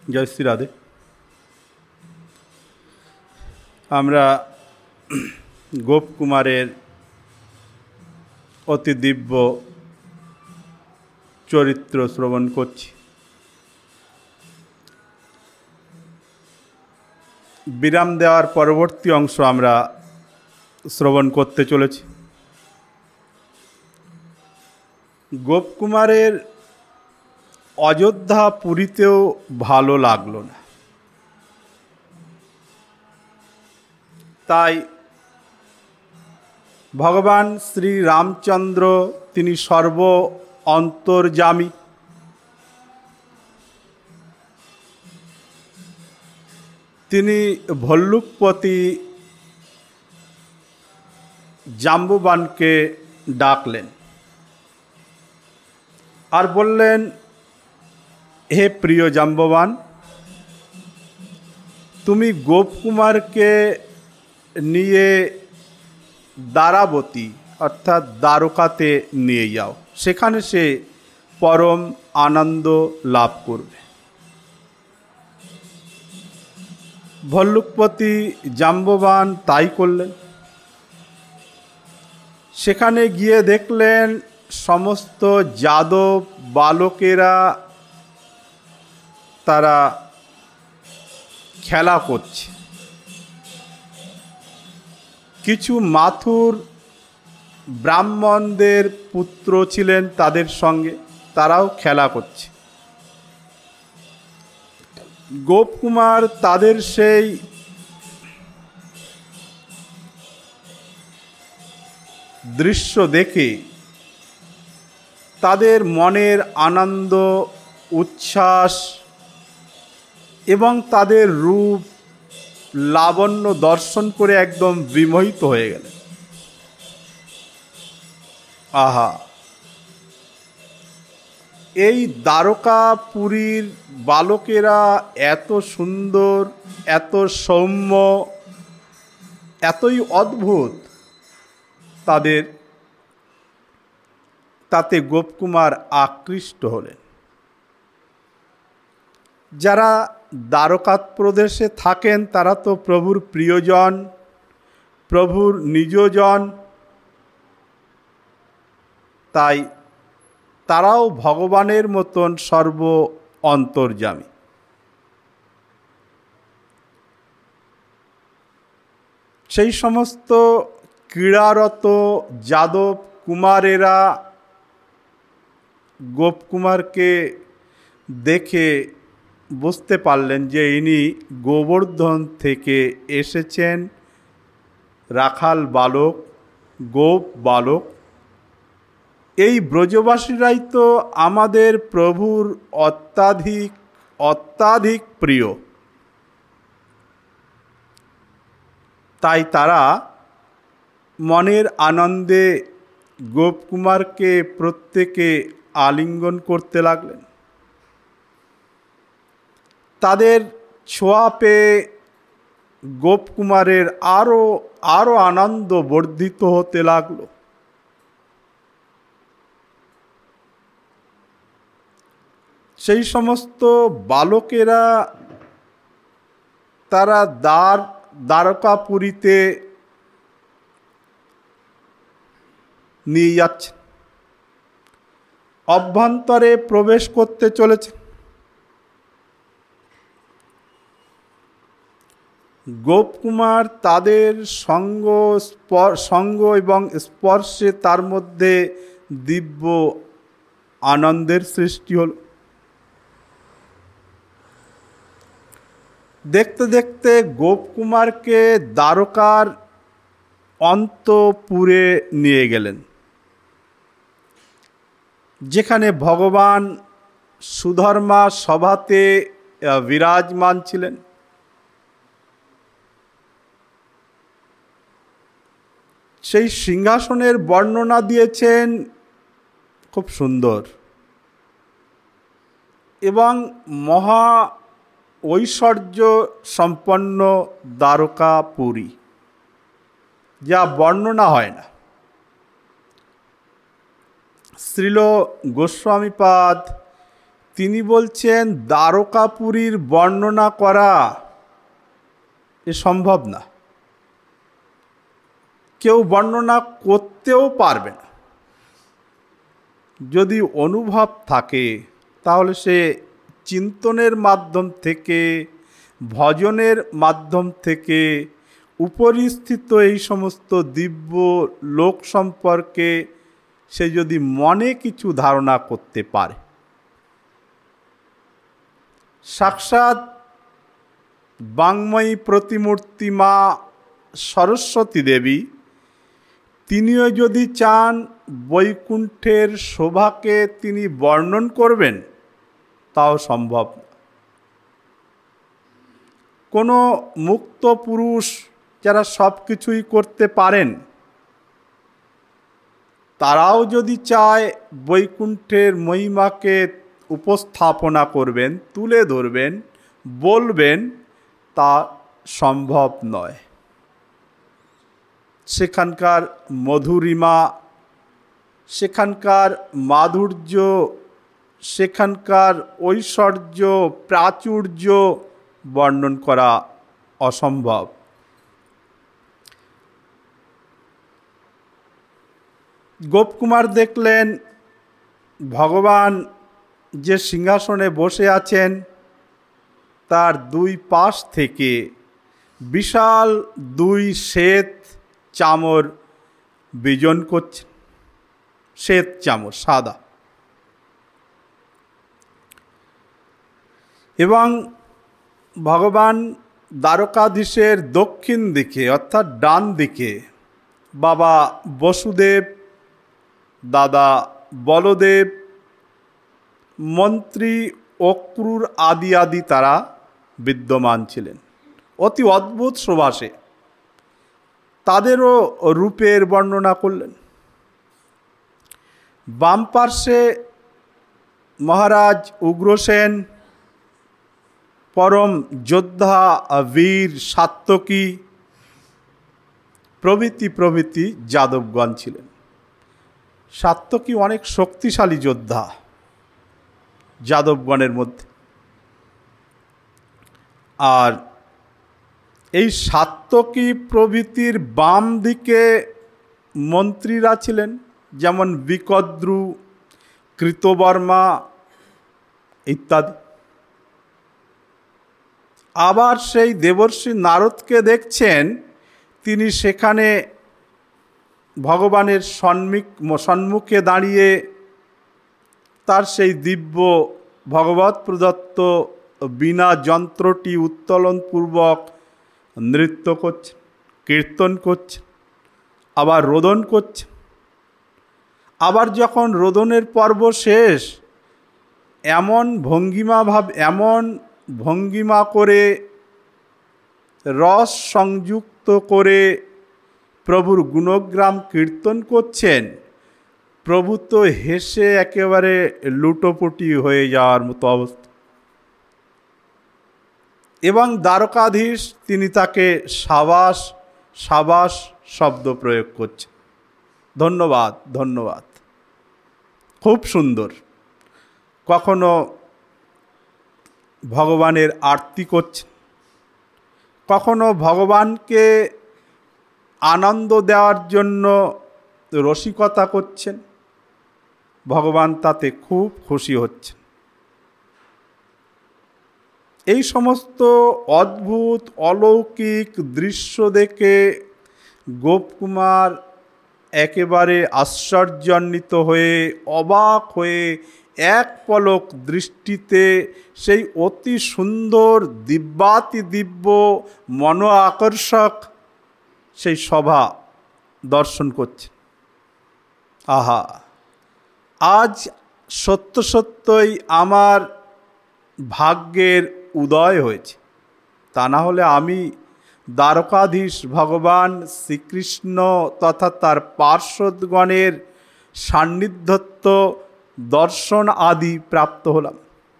জয় শ্রী রাধে। আমরা গোপকুমারের অতি দিব্য চরিত্র শ্রবণ করছি। বিরাম দেওয়ার পরবর্তী অংশ আমরা শ্রবণ করতে চলেছি। গোপকুমারের অযোধ্যা পুরীতেও ভালো লাগলো না, তাই ভগবান শ্রী রামচন্দ্র তিনি সর্ব অন্তর্যামী, তিনি ভল্লুকপতি জাম্বুবানকে ডাকলেন আর বললেন, হে প্রিয় জাম্ববান, তুমি গোপকুমারকে নিয়ে দ্বারাবতী অর্থাৎ দ্বারকাতে নিয়ে যাও, সেখানে সে পরম আনন্দ লাভ করবে। ভল্লুকপতি জাম্ববান তাই করলেন। সেখানে গিয়ে দেখলেন সমস্ত যাদব বালকেরা তারা খেলা করছে। কিছু মাথুর ব্রাহ্মণদের পুত্র ছিলেন তাদের সঙ্গে, তারাও খেলা করছে। গোপকুমার তাদের সেই দৃশ্য দেখে তাদের মনের আনন্দ উচ্ছ্বাস এবং তাদের রূপ লাবণ্য দর্শন করে একদম বিমোহিত হয়ে গেলেন। আহা, এই দ্বারকাপুরীর বালকেরা এত সুন্দর, এত সৌম্য, এতই অদ্ভুত, তাতে গোপকুমার আকৃষ্ট হলেন। যারা দ্বারকা প্রদেশে থাকেন তারা তো প্রভুর প্রিয়জন, প্রভুর নিজজন, তাই তারাও ভগবানের মতন সর্ব অন্তর্যামী। সেই সমস্ত ক্রীড়ারত যাদব কুমারেরা গোপকুমারকে দেখে বুঝতে পারলেন যে ইনি গোবর্ধন থেকে এসেছেন, রাখাল বালক, গোপ বালক। এই ব্রজবাসীরাই তো আমাদের প্রভুর অত্যাধিক প্রিয়। তাই তারা মনের আনন্দে গোপকুমারকে প্রত্যেকে আলিঙ্গন করতে লাগলেন। তাদের ছোঁয়া পেয়ে গোপকুমারের আরো আনন্দ বর্ধিত হতে লাগলো। সেই সমস্ত বালকেরা তারা দ্বারকাপুরীতে নিয়ে যাচ্ছে, অভ্যন্তরে প্রবেশ করতে চলেছে। গোপকুমার তাদের সঙ্গ এবং স্পর্শে তার মধ্যে দিব্য আনন্দের সৃষ্টি হল। দেখতে দেখতে গোপকুমারকে দ্বারকার অন্তঃপুরে নিয়ে গেলেন, যেখানে ভগবান সুধর্মা সভাতে বিরাজমান ছিলেন। সেই সিংহাসনের বর্ণনা দিয়েছেন খুব সুন্দর এবং মহা ঐশ্বর্য সম্পন্ন দ্বারকাপুরী, যা বর্ণনা হয় না। শ্রীল গোস্বামীপাদ তিনি বলছেন দ্বারকাপুরীর বর্ণনা করা এ সম্ভব না, কেউ বর্ণনা করতেও পারবে না। যদি অনুভব থাকে তাহলে সে চিন্তনের মাধ্যম থেকে, ভজনের মাধ্যম থেকে উপরিস্থিত এই সমস্ত দিব্য লোক সম্পর্কে সে যদি মনে কিছু ধারণা করতে পারে। সাক্ষাৎ বাংময়ী প্রতিমূর্তি মা সরস্বতী দেবী, তিনিও যদি চান বৈকুণ্ঠের শোভাকে তিনি বর্ণন করবেন, তাও সম্ভব না। কোনো মুক্ত পুরুষ যারা সব কিছুই করতে পারেন, তারাও যদি চায় বৈকুণ্ঠের মহিমাকে উপস্থাপনা করবেন, তুলে ধরবেন, বলবেন, তা সম্ভব নয়। সেখানকার মধুরিমা, সেখানকার মাধুর্য, সেখানকার ঐশ্বর্য, প্রাচুর্য বর্ণন করা অসম্ভব। গোপকুমার দেখলেন ভগবান যে সিংহাসনে বসে আছেন তার দুই পাশ থেকে বিশাল দুই শ্বেত চামর বিজন করছেন। শ্বেত চামর, সাদা। এবং ভগবান দ্বারকাধীশের দক্ষিণ দিকে অর্থাৎ ডান দিকে বাবা বসুদেব, দাদা বলদেব, মন্ত্রী অক্রূর আদি তারা বিদ্যমান ছিলেন। অতি অদ্ভুত সুবাসে তাদেরও রূপের বর্ণনা করলেন। বাম পার্শ্বে মহারাজ উগ্রসেন, পরম যোদ্ধা বীর সাত্তকী প্রভৃতি যাদবগণ ছিলেন। সাত্তকী অনেক শক্তিশালী যোদ্ধা যাদবগণের মধ্যে। আর এই সাত্তকী প্রভৃতির বাম দিকে মন্ত্রীরা ছিলেন, যেমন বিকদ্রু, কৃতবর্মা ইত্যাদি। আবার সেই দেবর্ষি নারদকে দেখছেন, তিনি সেখানে ভগবানের সম্মুখে দাঁড়িয়ে তার সেই দিব্য ভগবৎ প্রদত্ত বীণা যন্ত্রটি উত্তোলনপূর্বক নৃত্য করছেন, কীর্তন করছেন, আবার রোদন করছেন। আবার যখন রোদনের পর্ব শেষ, এমন ভঙ্গিমা করে রস সংযুক্ত করে প্রভুর গুণগ্রাম কীর্তন করছেন, প্রভু তো হেসে একেবারে লুটোপুটি হয়ে যাওয়ার মতো অবস্থা। এবং দ্বারকাধীশ তিনি তাকে সাবাস সাবাস শব্দ প্রয়োগ করছেন। ধন্যবাদ, ধন্যবাদ, খুব সুন্দর। কখনো ভগবানের আরতি করছেন, কখনো ভগবানকে আনন্দ দেওয়ার জন্য রসিকতা করছেন। ভগবান তাতে খুব খুশি হচ্ছেন। এই সমস্ত অদ্ভুত অলৌকিক দৃশ্য দেখে গোপকুমার একেবারে আশ্চর্যান্বিত হয়ে, অবাক হয়ে, এক পলক দৃষ্টিতে সেই অতি সুন্দর দিব্যাতিদিব্য মন আকর্ষক সেই সভা দর্শন করছে। আহা, আজ সত্য সত্যই আমার ভাগ্যের উদয় হয়েছে। তা না হলে আমি দ্বারকাধীশ ভগবান শ্রীকৃষ্ণ তথা তার পার্শ্বদগণের সান্নিধ্যত্ব দর্শন আদি প্রাপ্ত হলাম।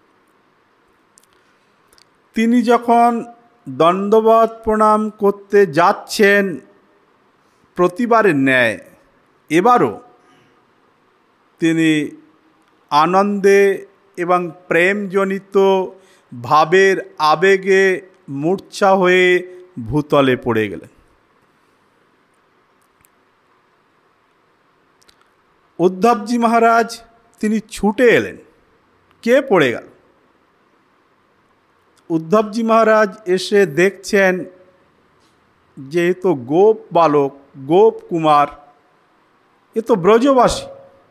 তিনি যখন দণ্ডবৎ প্রণাম করতে যাচ্ছেন প্রতিবারের ন্যায়, এবারও তিনি আনন্দে এবং প্রেমজনিত ভাবের আবেগে মূর্ছা হয়ে ভূতলে পড়ে গেলেন। উদ্ধবজি মহারাজ তিনি ছুটে এলেন। কে পড়ে গেল? উদ্ধবজি মহারাজ এসে দেখছেন যে এ তো গোপ বালক, গোপ কুমার, এ তো ব্রজবাসী।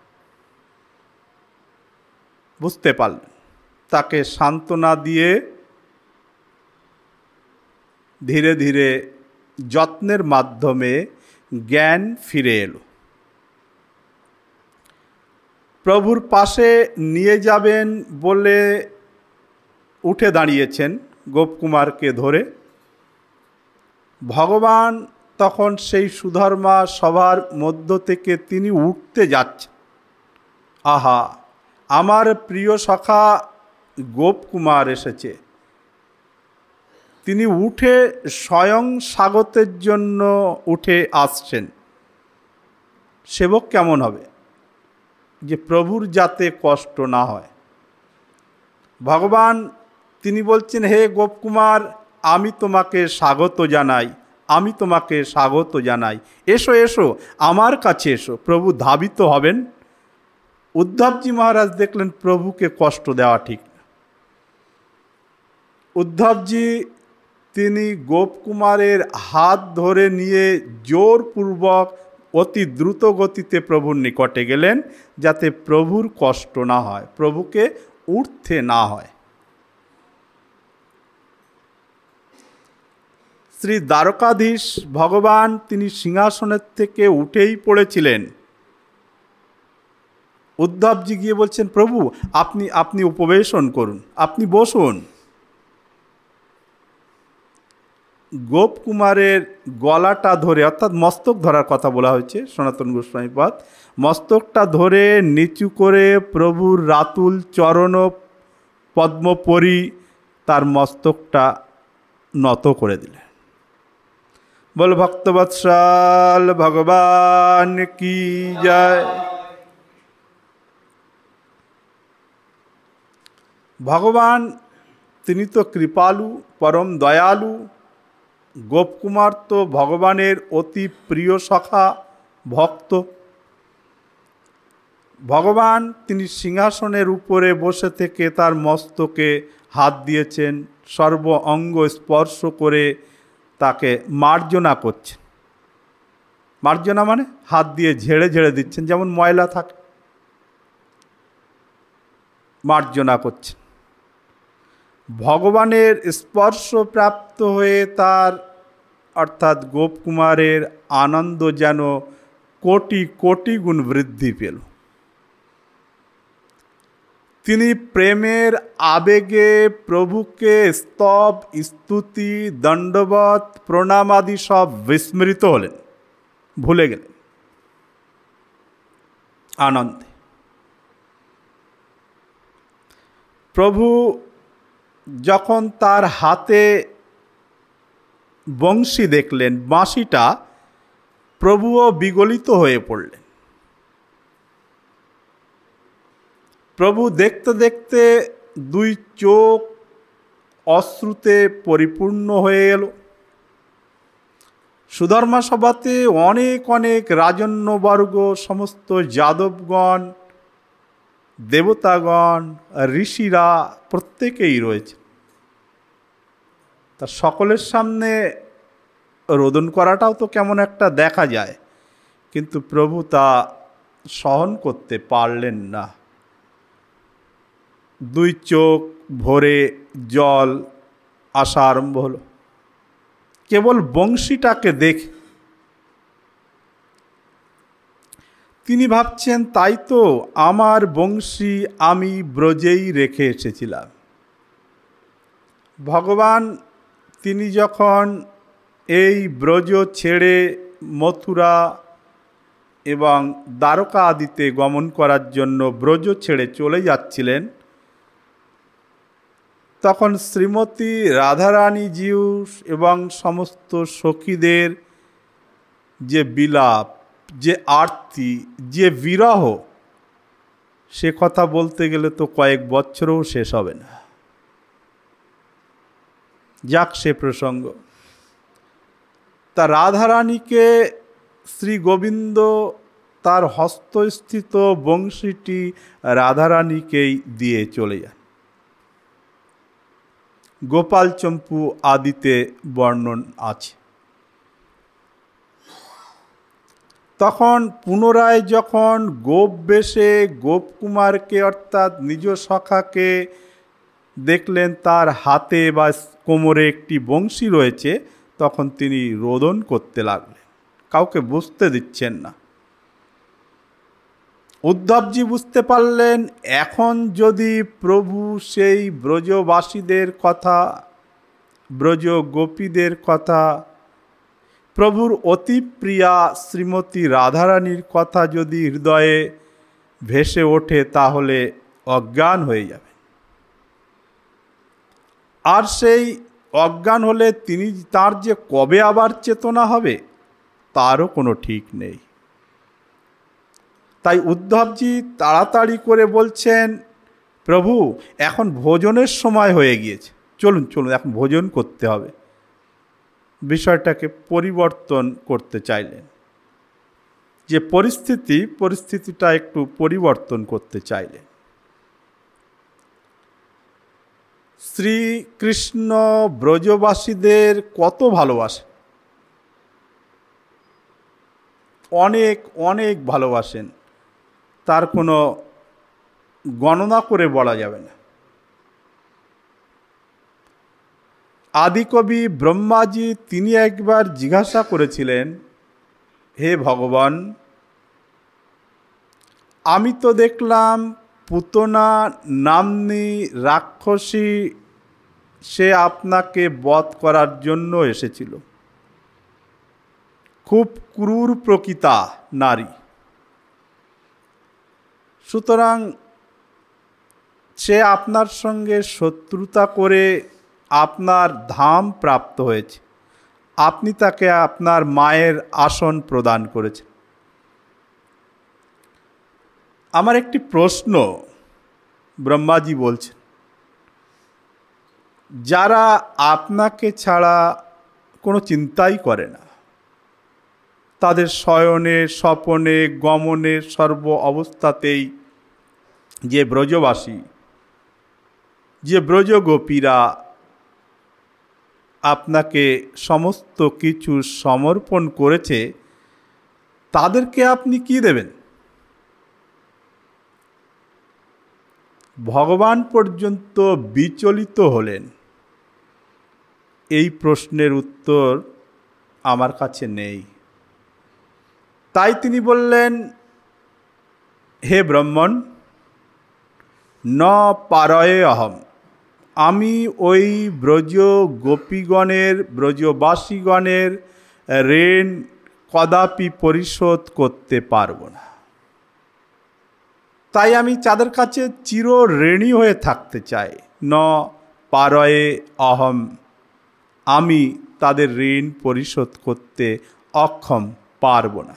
বুঝতে পারলেন, তাকে সান্ত্বনা দিয়ে ধীরে ধীরে যত্নের মাধ্যমে জ্ঞান ফিরে এলো। প্রভুর পাশে নিয়ে যাবেন বলে উঠে দাঁড়িয়েছেন গোপকুমারকে ধরে। ভগবান তখন সেই সুধর্মা সভার মধ্য থেকে তিনি উঠতে যাচ্ছেন। আহা, আমার প্রিয় সখা গোপকুমার এসেছে। তিনি উঠে স্বয়ং স্বাগতের জন্য উঠে আসছেন। সেবক কেমন হবে যে প্রভুর যাতে কষ্ট না হয়। ভগবান তিনি বলছেন, হে গোপকুমার, আমি তোমাকে স্বাগত জানাই, আমি তোমাকে স্বাগত জানাই, এসো এসো, আমার কাছে এসো। প্রভু ধাবিত হবেন। উদ্ধবজি মহারাজ দেখলেন প্রভুকে কষ্ট দেওয়া ঠিক না। উদ্ধবজি তিনি গোপকুমারের হাত ধরে নিয়ে জোরপূর্বক অতি দ্রুত গতিতে প্রভুর নিকটে গেলেন, যাতে প্রভুর কষ্ট না হয়, প্রভুকে উঠতে না হয়। শ্রী দ্বারকাধীশ ভগবান তিনি সিংহাসনের থেকে উঠেই পড়েছিলেন। উদ্ধবজি গিয়ে বলছেন, প্রভু আপনি উপবেশন করুন, আপনি বসুন। গোপকুমারের গলাটা ধরে, অর্থাৎ মস্তক ধরার কথা বলা হয়েছে সনাতন গোস্বামীপাদ, মস্তকটা ধরে নিচু করে প্রভুর রাতুল চরণ পদ্মপরি তার মস্তকটা নত করে দিলেন। বল ভক্তবৎসল ভগবান কি জয়। ভগবান তিনি তো কৃপালু, পরম দয়ালু। গোপকুমার তো ভগবানের অতি প্রিয় সখা, ভক্ত। ভগবান তিনি সিংহাসনের উপরে বসে থেকে তার মস্তকে হাত দিয়েছেন, সর্ব অঙ্গ স্পর্শ করে তাকে মার্জনা করছেন। মার্জনা মানে হাত দিয়ে ঝেড়ে ঝেড়ে দিচ্ছেন, যেমন ময়লা থাকে, মার্জনা করছেন। ভগবানের স্পর্শ প্রাপ্ত হয়ে তার অর্থাৎ গোপকুমারের আনন্দ যেন কোটি কোটি গুণ বৃদ্ধি পেল। তিনি প্রেমের আবেগে প্রভুকে স্তব, স্তুতি, দণ্ডবত, প্রণাম আদি সব বিস্মৃত হলেন, ভুলে গেলেন আনন্দে। প্রভু যখন তার হাতে বংশী দেখলেন, বাঁশিটা, প্রভুও বিগলিত হয়ে পড়লেন। প্রভু দেখতে দেখতে দুই চোখ অশ্রুতে পরিপূর্ণ হয়ে এলো। সুধর্মা সভাতে অনেক অনেক রাজন্যবর্গ, সমস্ত যাদবগণ, দেবতাগণ, ঋষিরা প্রত্যেকেই রয়েছে। তা সকলের সামনে রোদন করাটাও তো কেমন একটা দেখা যায়, কিন্তু প্রভু তা সহন করতে পারলেন না। দুই চোখ ভরে জল আসা আরম্ভ হলো কেবল বংশীটাকে দেখে। তিনি ভাবছেন, তাই তো, আমার বংশী আমি ব্রজেই রেখে এসেছিলাম। ভগবান তিনি যখন এই ব্রজ ছেড়ে মথুরা এবং দ্বারকা আদিতে গমন করার জন্য ব্রজ ছেড়ে চলে যাচ্ছিলেন, তখন শ্রীমতী রাধারানীজিউ এবং সমস্ত সখীদের যে বিলাপ, যে আরতি, যে বিরহ, সে কথা বলতে গেলে তো কয়েক বছরও শেষ হবে না। যাক সে প্রসঙ্গ। তা রাধারানীকে শ্রী গোবিন্দ তার হস্তস্থিত বংশীটি রাধারানীকেই দিয়ে চলে যান। গোপাল চম্পু আদিতে বর্ণন আছে। তখন পুনরায় যখন গোপ বেশে গোপকুমারকে অর্থাৎ নিজ সখাকে দেখলেন তার হাতে বা কোমরে একটি বংশী রয়েছে, তখন তিনি রোদন করতে লাগলেন, কাউকে বুঝতে দিচ্ছেন না। উদ্ধবজি বুঝতে পারলেন এখন যদি প্রভু সেই ব্রজবাসীদের কথা, ব্রজ গোপীদের কথা, প্রভুর অতি প্রিয়া শ্রীমতী রাধারানীর কথা যদি হৃদয়ে ভেসে ওঠে তাহলে অজ্ঞান হয়ে যাবে। আর সেই অজ্ঞান হলে তিনি তার যে কবে আবার চেতনা হবে তারও কোনো ঠিক নেই। তাই উদ্ধবজি তাড়াতাড়ি করে বলছেন, প্রভু এখন ভোজনের সময় হয়ে গিয়েছে, চলুন চলুন এখন ভোজন করতে হবে। বিষয়টাকে পরিবর্তন করতে চাইলেন, যে পরিস্থিতিটা একটু পরিবর্তন করতে চাইলেন। শ্রীকৃষ্ণ ব্রজবাসীদের কত ভালোবাসেন, অনেক অনেক ভালোবাসেন, তার কোনো গণনা করে বলা যাবে না। আদিকবি ব্রহ্মাজি তিনি একবার জিজ্ঞাসা করেছিলেন, হে ভগবান, আমি তো দেখলাম পুতনা নাম্নী রাক্ষসী সে আপনাকে বধ করার জন্য এসেছিল, খুব ক্রূর প্রকৃতা নারী, সুতরাং সে আপনার সঙ্গে শত্রুতা করে আপনার ধাম প্রাপ্ত হয়েছে, আপনি তাকে আপনার মায়ের আসন প্রদান করেছেন। আমার একটি প্রশ্ন, ব্রহ্মাজি বলছেন, যারা আপনাকে ছাড়া কোনো চিন্তাই করে না, তাদের শয়নে স্বপনে গমনে সর্ব অবস্থাতেই যে ব্রজবাসী, যে ব্রজগোপীরা আপনাকে সমস্ত কিছু সমর্পণ করেছে, তাদেরকে আপনি কি দেবেন? ভগবান পর্যন্ত বিচলিত হলেন। এই প্রশ্নের উত্তর আমার কাছে নেই। তাই তিনি বললেন, হে ব্রাহ্মণ, ন পারয়ে অহম, আমি ওই ব্রজ গোপীগণের ব্রজবাসীগণের ঋণ কদাপি পরিশোধ করতে পারব না। তাই আমি তাদের কাছে চির ঋণী হয়ে থাকতে চাই। ন পারয়ে অহম, আমি তাদের ঋণ পরিশোধ করতে অক্ষম, পারব না।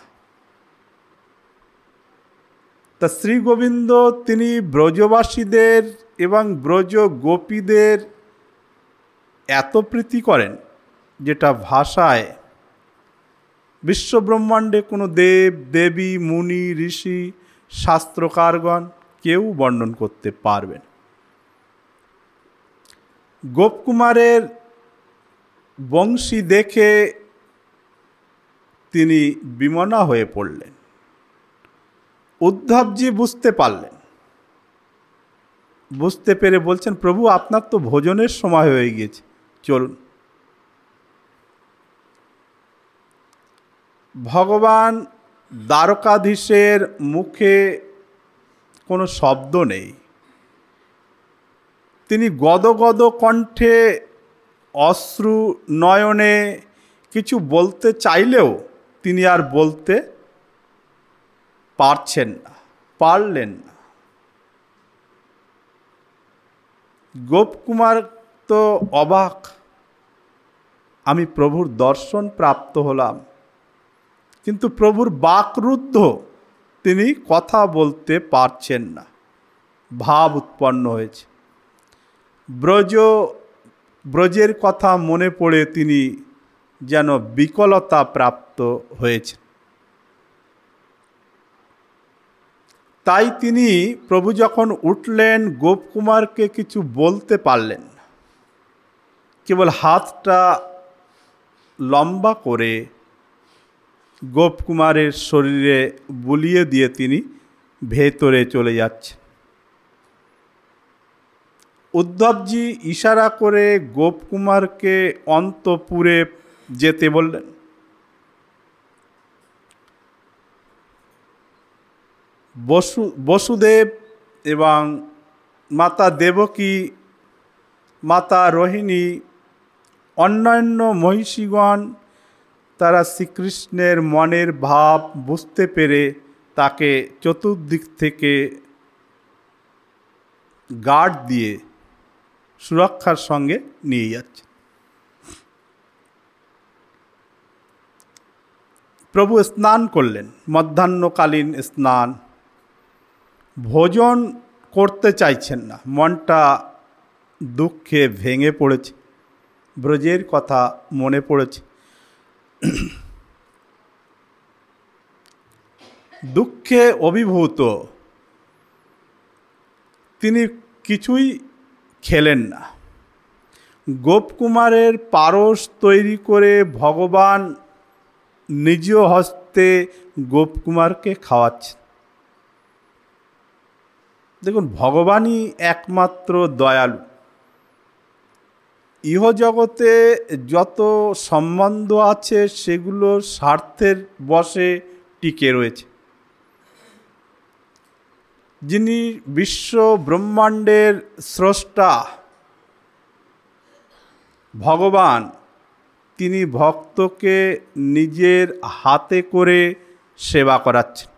তা শ্রী গোবিন্দ তিনি ব্রজবাসীদের এবং ব্রজ গোপীদের এত প্রীতি করেন, যেটা ভাষায় বিশ্বব্রহ্মাণ্ডে কোনো দেব দেবী মুনি ঋষি শাস্ত্রকারগণ কেউ বর্ণন করতে পারবেন। গোপকুমারের বংশী দেখে তিনি বিমনা হয়ে পড়লেন। উদ্ধবজি বুঝতে পারলেন, বুঝতে পেরে বলছেন, প্রভু আপনার তো ভোজনের সময় হয়ে গিয়েছে, চলুন। ভগবান দ্বারকাধীশের মুখে কোনো শব্দ নেই, তিনি গদগদ কণ্ঠে অশ্রু নয়নে কিছু বলতে চাইলেও তিনি আর বলতে পারলেন না। গোপকুমার তো অবাক, আমি প্রভুর দর্শন প্রাপ্ত হলাম, কিন্তু প্রভুর বাকরুদ্ধ, তিনি কথা বলতে পারছেন না। ভাব উৎপন্ন হয়েছে। ব্রজের কথা মনে পড়ে তিনি যেন বিকলতা প্রাপ্ত হয়েছেন। তাই তিনি প্রভু যখন উঠলেন গোপকুমারকে কিছু বলতে পারলেন না, কেবল হাতটা লম্বা করে গোপকুমারের শরীরে বুলিয়ে দিয়ে তিনি ভেতরে চলে যাচ্ছেন। উদ্ধবজি ইশারা করে গোপকুমারকে অন্তপুরে যেতে বললেন। বসুদেব এবং মাতা দেবকী, মাতা রোহিণী, অন্যান্য মহিষীগণ তারা শ্রীকৃষ্ণের মনের ভাব বুঝতে পেরে তাকে চতুর্দিক থেকে গার্ড দিয়ে সুরক্ষার সঙ্গে নিয়ে যাচ্ছে। প্রভু স্নান করলেন, মধ্যাহ্নকালীন স্নান। ভোজন করতে চাইছেন না, মনটা দুঃখে ভেঙে পড়েছে, ব্রজের কথা মনে পড়েছে। দুঃখে অভিভূত তিনি কিছুই খেলেন না। গোপকুমারের পারস তৈরি করে ভগবান নিজ হস্তে গোপকুমারকে খাওয়াচ্ছেন। দেখুন, ভগবানই একমাত্র দয়ালু। ইহজগতে যত সম্বন্ধ আছে সেগুলো স্বার্থের বশে টিকে রয়েছে। যিনি বিশ্ব ব্রহ্মাণ্ডের স্রষ্টা ভগবান, তিনি ভক্তকে নিজের হাতে করে সেবা করাচ্ছেন।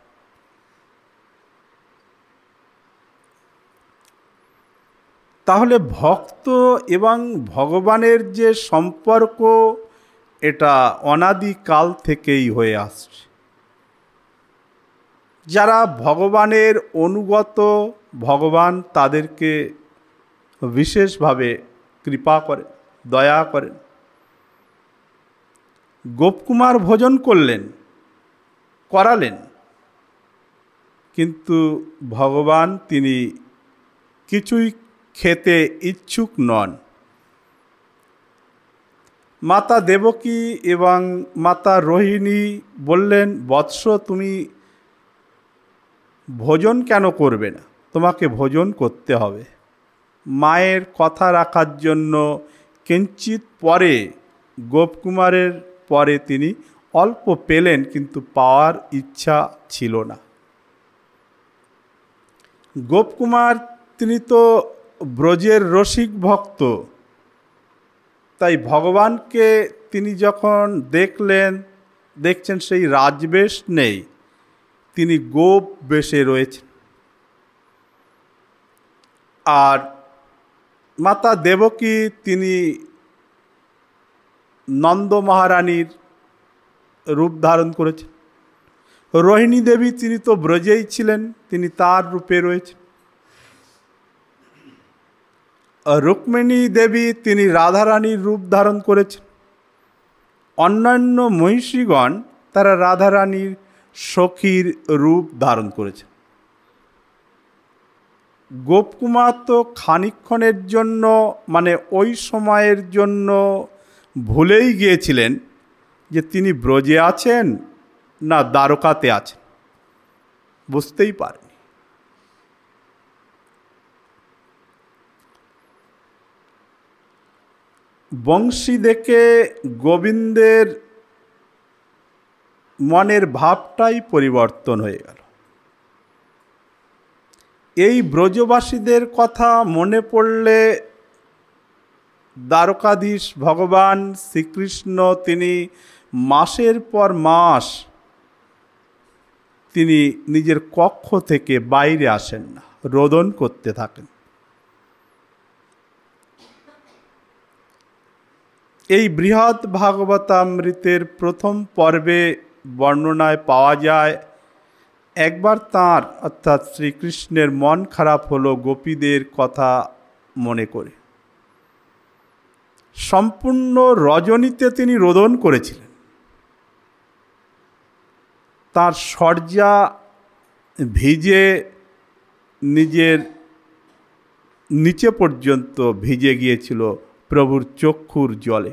তাহলে ভক্ত এবং ভগবানের যে সম্পর্ক, এটা অনাদিকাল থেকেই হয়ে আসছে। যারা ভগবানের অনুগত, ভগবান তাদেরকে বিশেষভাবে কৃপা করে, দয়া করেন। গোপকুমার ভোজন করালেন, কিন্তু ভগবান তিনি কিছুই খেতে ইচ্ছুক নন। মাতা দেবকী এবং মাতা রোহিণী বললেন, বৎস, তুমি ভোজন কেন করবে না? তোমাকে ভোজন করতে হবে। মায়ের কথা রাখার জন্য কিঞ্চিত পরে, গোপকুমারের পরে তিনি অল্প পেলেন, কিন্তু পাওয়ার ইচ্ছা ছিল না। গোপকুমার তিনি তো ব্রজের রসিক ভক্ত, তাই ভগবানকে তিনি যখন দেখছেন সেই রাজবেশ নেই, তিনি গোপ বেশে রয়েছেন। আর মাতা দেবকী তিনি নন্দ মহারানীর রূপ ধারণ করেছেন। রোহিণী দেবী তিনি তো ব্রজেই ছিলেন, তিনি তার রূপে রয়েছেন। রুক্মিণী দেবী তিনি রাধারানীর রূপ ধারণ করেছেন। অন্যান্য মহিষীগণ তারা রাধারানীর সখীর রূপ ধারণ করেছেন। গোপকুমার তো খানিকক্ষণের জন্য, মানে ওই সময়ের জন্য ভুলেই গিয়েছিলেন যে তিনি ব্রজে আছেন না দ্বারকাতে আছেন, বুঝতেই পারেনি। বংশী দেখে গোবিন্দের মনের ভাবটাই পরিবর্তন হয়ে গেল। এই ব্রজবাসীদের কথা মনে পড়লে দ্বারকাধীশ ভগবান শ্রীকৃষ্ণ তিনি মাসের পর মাস তিনি নিজের কক্ষ থেকে বাইরে আসেন না, রোদন করতে থাকেন। এই বৃহৎ ভাগবতামৃতের প্রথম পর্বে বর্ণনায় পাওয়া যায় একবার তাঁর অর্থাৎ শ্রীকৃষ্ণের মন খারাপ হলো গোপীদের কথা মনে করে। সম্পূর্ণ রজনীতে তিনি রোদন করেছিলেন। তার সর্যা ভিজে নিজের নিচে পর্যন্ত ভিজে গিয়েছিল প্রভুর চক্ষুর জলে।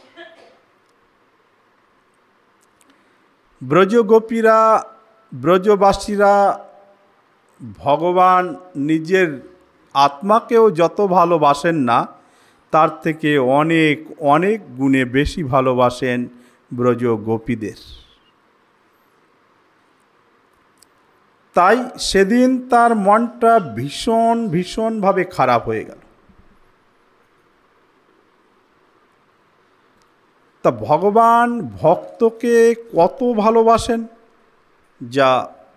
ব্রজগোপীরা, ব্রজবাসীরা ভগবান নিজের আত্মাকেও যত ভালোবাসেন না, তার থেকে অনেক অনেক গুণে বেশি ভালোবাসেন ব্রজগোপীদের। তাই সেদিন তার মনটা ভীষণভাবে খারাপ হয়ে গেল। তা ভগবান ভক্তকে কত ভালোবাসেন, যা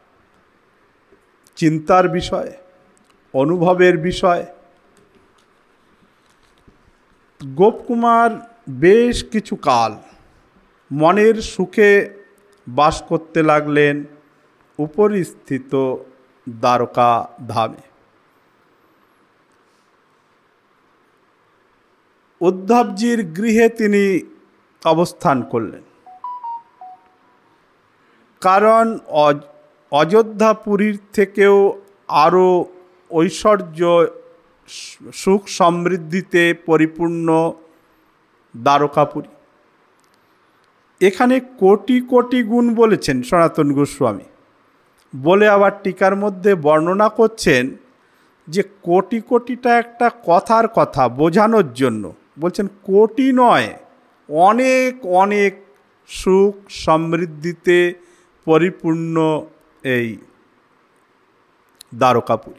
চিন্তার বিষয়, অনুভবের বিষয়। গোপকুমার বেশ কিছু কাল মনের সুখে বাস করতে লাগলেন উপরিস্থিত দ্বারকা ধামে। উদ্ধবজির গৃহে তিনি অবস্থান করলেন, কারণ অযোধ্যাপুরীর থেকেও আরও ঐশ্বর্য সুখ সমৃদ্ধিতে পরিপূর্ণ দ্বারকাপুরী। এখানে কোটি কোটি গুণ বলেছেন সনাতন গোস্বামী, বলে আবার টিকার মধ্যে বর্ণনা করছেন যে কোটি কোটিটা একটা কথার কথা বোঝানোর জন্য বলছেন, কোটি নয়, অনেক অনেক সুখ সমৃদ্ধিতে পরিপূর্ণ এই দ্বারকাপুরী।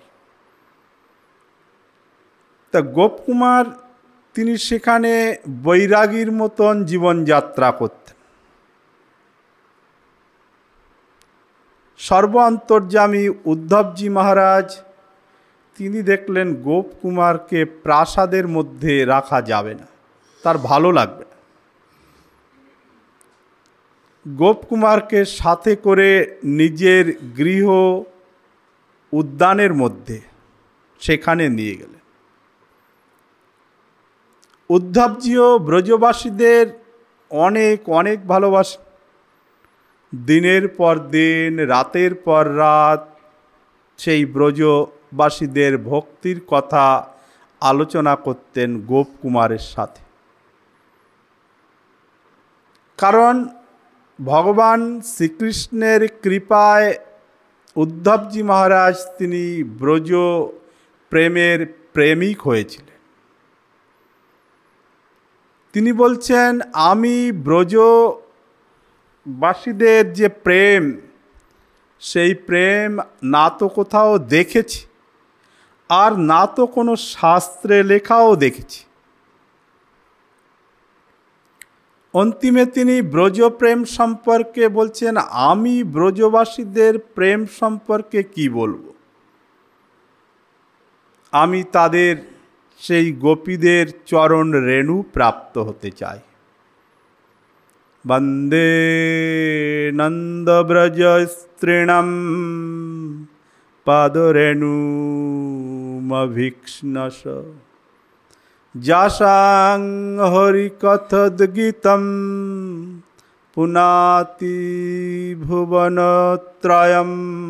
তা গোপকুমার তিনি সেখানে বৈরাগীর মতন জীবনযাত্রা করতেন। সর্ব অন্তর্যামী উদ্ধবজি মহারাজ তিনি দেখলেন গোপকুমারকে প্রাসাদের মধ্যে রাখা যাবে না, তার ভালো লাগবে না। গোপকুমারকে সাথে করে নিজের গৃহ উদ্যানের মধ্যে সেখানে নিয়ে গেলেন। উদ্ধবজিও ব্রজবাসীদের অনেক অনেক ভালোবাসেন। দিনের পর দিন, রাতের পর রাত সেই ব্রজবাসীদের ভক্তির কথা আলোচনা করতেন গোপকুমারের সাথে। কারণ ভগবান শ্রীকৃষ্ণের কৃপায় উদ্ধবজি মহারাজ তিনি ব্রজ প্রেমের প্রেমিক হয়েছিলেন। তিনি বলছেন, আমি ব্রজবাসীদের যে প্রেম, সেই প্রেম না তো কোথাও দেখেছি, আর না তো কোনো শাস্ত্রে লেখাও দেখেছি। অন্তিমে তিনি ব্রজপ্রেম সম্পর্কে বলছেন, আমি ব্রজবাসীদের প্রেম সম্পর্কে কি বলবো, আমি তাদের সেই গোপীদের চরণ রেণু প্রাপ্ত হতে চাই। বন্দে নন্দ ব্রজ স্ত্রীণম পাদরেণুমভীক্ষ্ণস যাসাং হরিকথোদ্গীতম পুনাতি ভুবনত্রয়ম।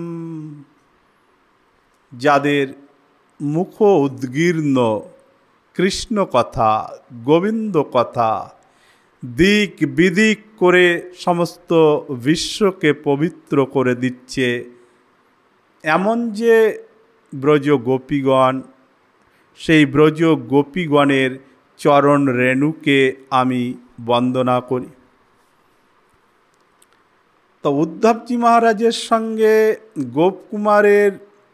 যাদের মুখ উদ্গীর্ণ কৃষ্ণ কথা, গোবিন্দ কথা দিক বিদিক করে সমস্ত বিশ্বকে পবিত্র করে দিচ্ছে, এমন যে ব্রজ গোপীগণ, সেই ব্রজ গোপীগণের চরণ রেণুকে আমি বন্দনা করি। তো উদ্ধবজি মহারাজের সঙ্গে গোপকুমারের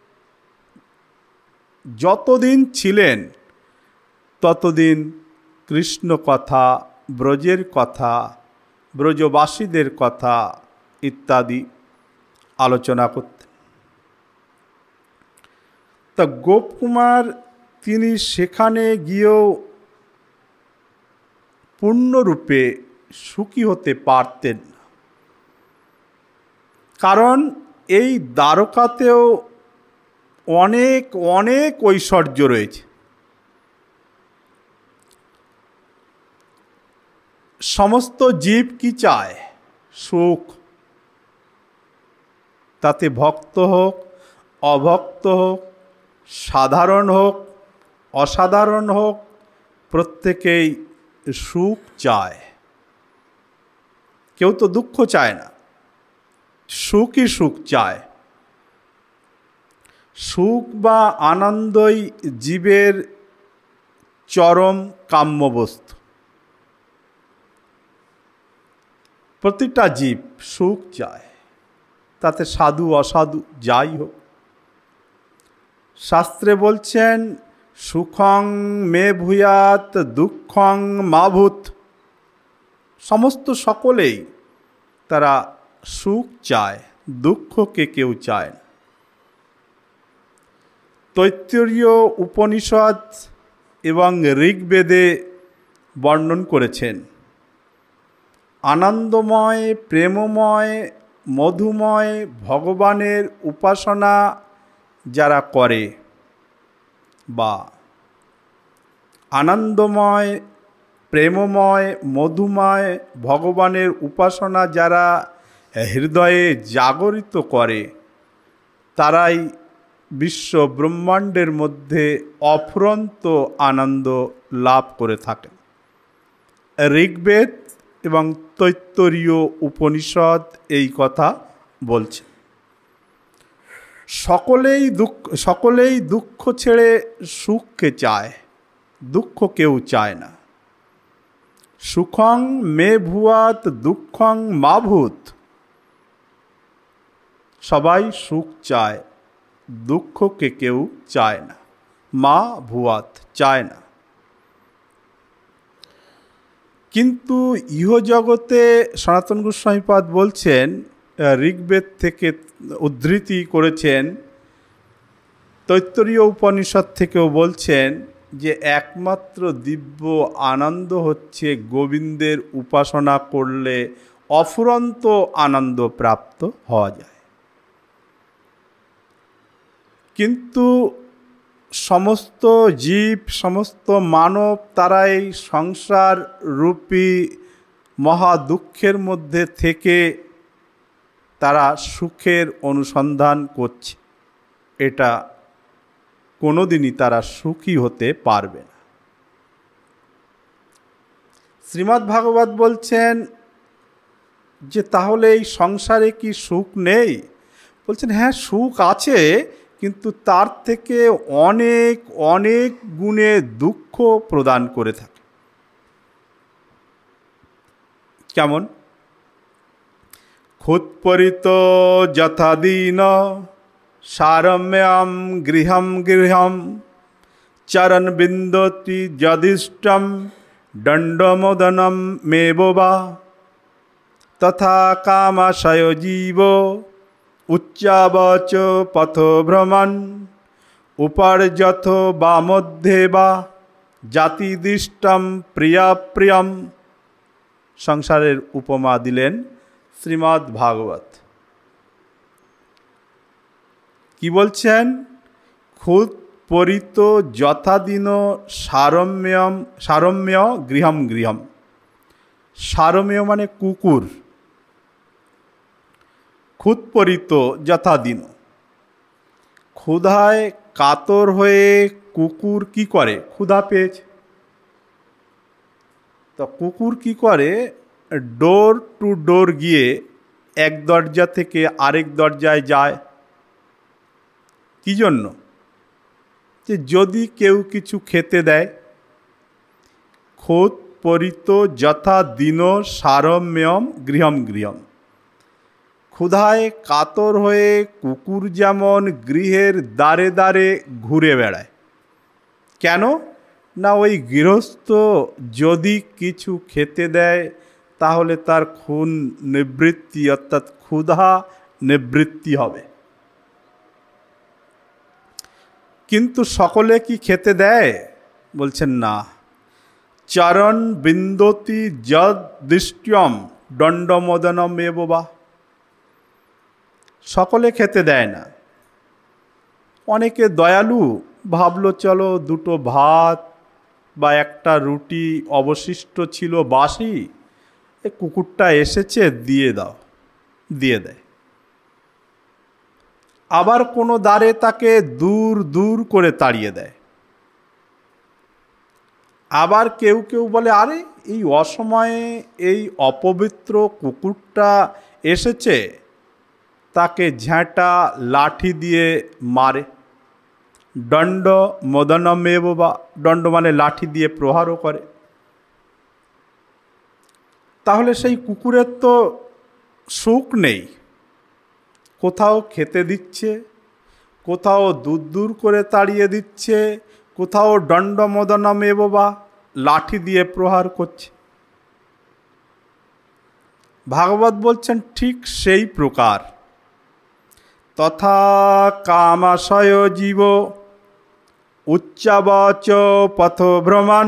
যতদিন ছিলেন ততদিন কৃষ্ণ কথা, ব্রজের কথা, ব্রজবাসীদের কথা ইত্যাদি আলোচনা করতেন। তা গোপকুমার তিনি সেখানে গিয়েও পূর্ণরূপে সুখী হতে পারতেন না। কারণ এই দ্বারকাতেও অনেক অনেক ঐশ্বর্য রয়েছে। সমস্ত জীব কি চায়? সুখ। তাতে ভক্ত হোক, অভক্ত হোক, সাধারণ হোক, অসাধারণ হোক, প্রত্যেকেই সুখ চায়। কেউ তো দুঃখ চায় না, সুখই সুখ চায়। সুখ বা আনন্দই জীবের চরম কাম্যবস্তু। প্রতিটা জীব সুখ চায়, তাতে সাধু অসাধু যাই হোক। শাস্ত্রে বলছেন সুখং মে ভূয়াৎ দুঃখং মা ভূত। সমস্ত সকলেই তারা সুখ চায়, দুঃখকে কেউ চায় না। তৈত্তরীয় উপনিষদ এবং ঋগ্বেদে বর্ণন করেছেন আনন্দময়, প্রেমময়, মধুময় ভগবানের উপাসনা যারা করে, বা আনন্দময়, প্রেমময়, মধুময় ভগবানের উপাসনা যারা হৃদয়ে জাগরিত করে, তারাই বিশ্ব ব্রহ্মাণ্ডের মধ্যে অফুরন্ত আনন্দ লাভ করে থাকেন। ঋগ্বেদ এবং তৈত্তরীয় উপনিষদ এই কথা বলছে। সকলেই দুঃখ ছেড়ে সুখকে চায়, দুঃখ কেউ চায় না। সুখং মে ভূয়াৎ দুঃখং মা ভূত। সবাই সুখ চায়, দুঃখকে কেউ চায় না। মা ভূয়াৎ, চায় না। কিন্তু ইহজগতে সনাতন গোস্বামীপাদ বলছেন, ঋগ্বেদ থেকে উদ্ধৃতি করেছেন, তৈত্তরীয় উপনিষদ থেকেও বলছেন যে একমাত্র দিব্য আনন্দ হচ্ছে গোবিন্দের উপাসনা করলে অফুরন্ত আনন্দ প্রাপ্ত হওয়া যায়। কিন্তু সমস্ত জীব, সমস্ত মানব, তারা এই সংসার রূপী মহা দুঃখের মধ্যে থেকে তারা সুখের অনুসন্ধান করছে। এটা কোনোদিনই তারা সুখী হতে পারবে না। শ্রীমদ্ ভাগবত বলছেন যে তাহলে এই সংসারে কি সুখ নেই? বলছেন হ্যাঁ, সুখ আছে, কিন্তু তার থেকে অনেক অনেক গুণে দুঃখ প্রদান করে থাকে। কেমন? ক্ষুৎপরিত যথাদীন সারম্যাম গৃহম গৃহম চরণ বিন্দতি যদিষ্টম দণ্ডমোদনম মেবা তথা কামাশয় জীব উচ্চাবচ পথভ্রমণ উপার্যথ বা মধ্যে বা জাতিদিষ্টম প্রিয়াপ্রিয়ম। সংসারের উপমা দিলেন শ্রীমদ্ ভাগবত। কি বলছেন? ক্ষুৎ পরিত যথাদীন সারম্য গৃহম গৃহম। সারম্য মানে কুকুর। ক্ষুৎপরিত যথাদীন, ক্ষুধায় কাতর হয়ে কুকুর কি করে? ক্ষুধা পেয়েছে তো কুকুর কি করে? ডোর টু ডোর গিয়ে এক দরজা থেকে আরেক দরজায় যায়। কি জন্য? যে যদি কেউ কিছু খেতে দেয়। ক্ষুৎ পরিত যথা দিন সারম্যম গৃহম গৃহম। ক্ষুধায় কাতর হয়ে কুকুর যেমন গৃহের দ্বারে দ্বারে ঘুরে বেড়ায়। কেন না ওই গৃহস্থ যদি কিছু খেতে দেয় তাহলে তার খুন নিবৃত্তি, অর্থাৎ ক্ষুধা নিবৃত্তি হবে। কিন্তু সকলে কি খেতে দেয়? বলছেন না। চরণ বিন্দতি যদ দৃষ্ট্যম দণ্ডমোদনম এবা। সকলে খেতে দেয় না। অনেকে দয়ালু, ভাবলো চলো দুটো ভাত বা একটা রুটি অবশিষ্ট ছিল বাসি, এ কুকুরটা এসেছে দিয়ে দাও, দিয়ে দেয়। আবার কোনো দ্বারে তাকে দূর দূর করে তাড়িয়ে দেয়। আবার কেউ কেউ বলে আরে এই অসময়ে এই অপবিত্র কুকুরটা এসেছে, তাকে ঝ্যাঁটা লাঠি দিয়ে মারে। দণ্ড মদনমেব, বা দণ্ড মানে লাঠি দিয়ে প্রহারও করে। তাহলে সেই কুকুরের তো সুখ নেই, কোথাও খেতে দিচ্ছে, কোথাও দূর দূর করে তাড়িয়ে দিচ্ছে, কোথাও দণ্ড মদনমেব বা লাঠি দিয়ে প্রহার করছে। ভাগবত বলছেন ঠিক সেই প্রকার তথা কামাশয় জীব উচ্চাবচ পথভ্রমণ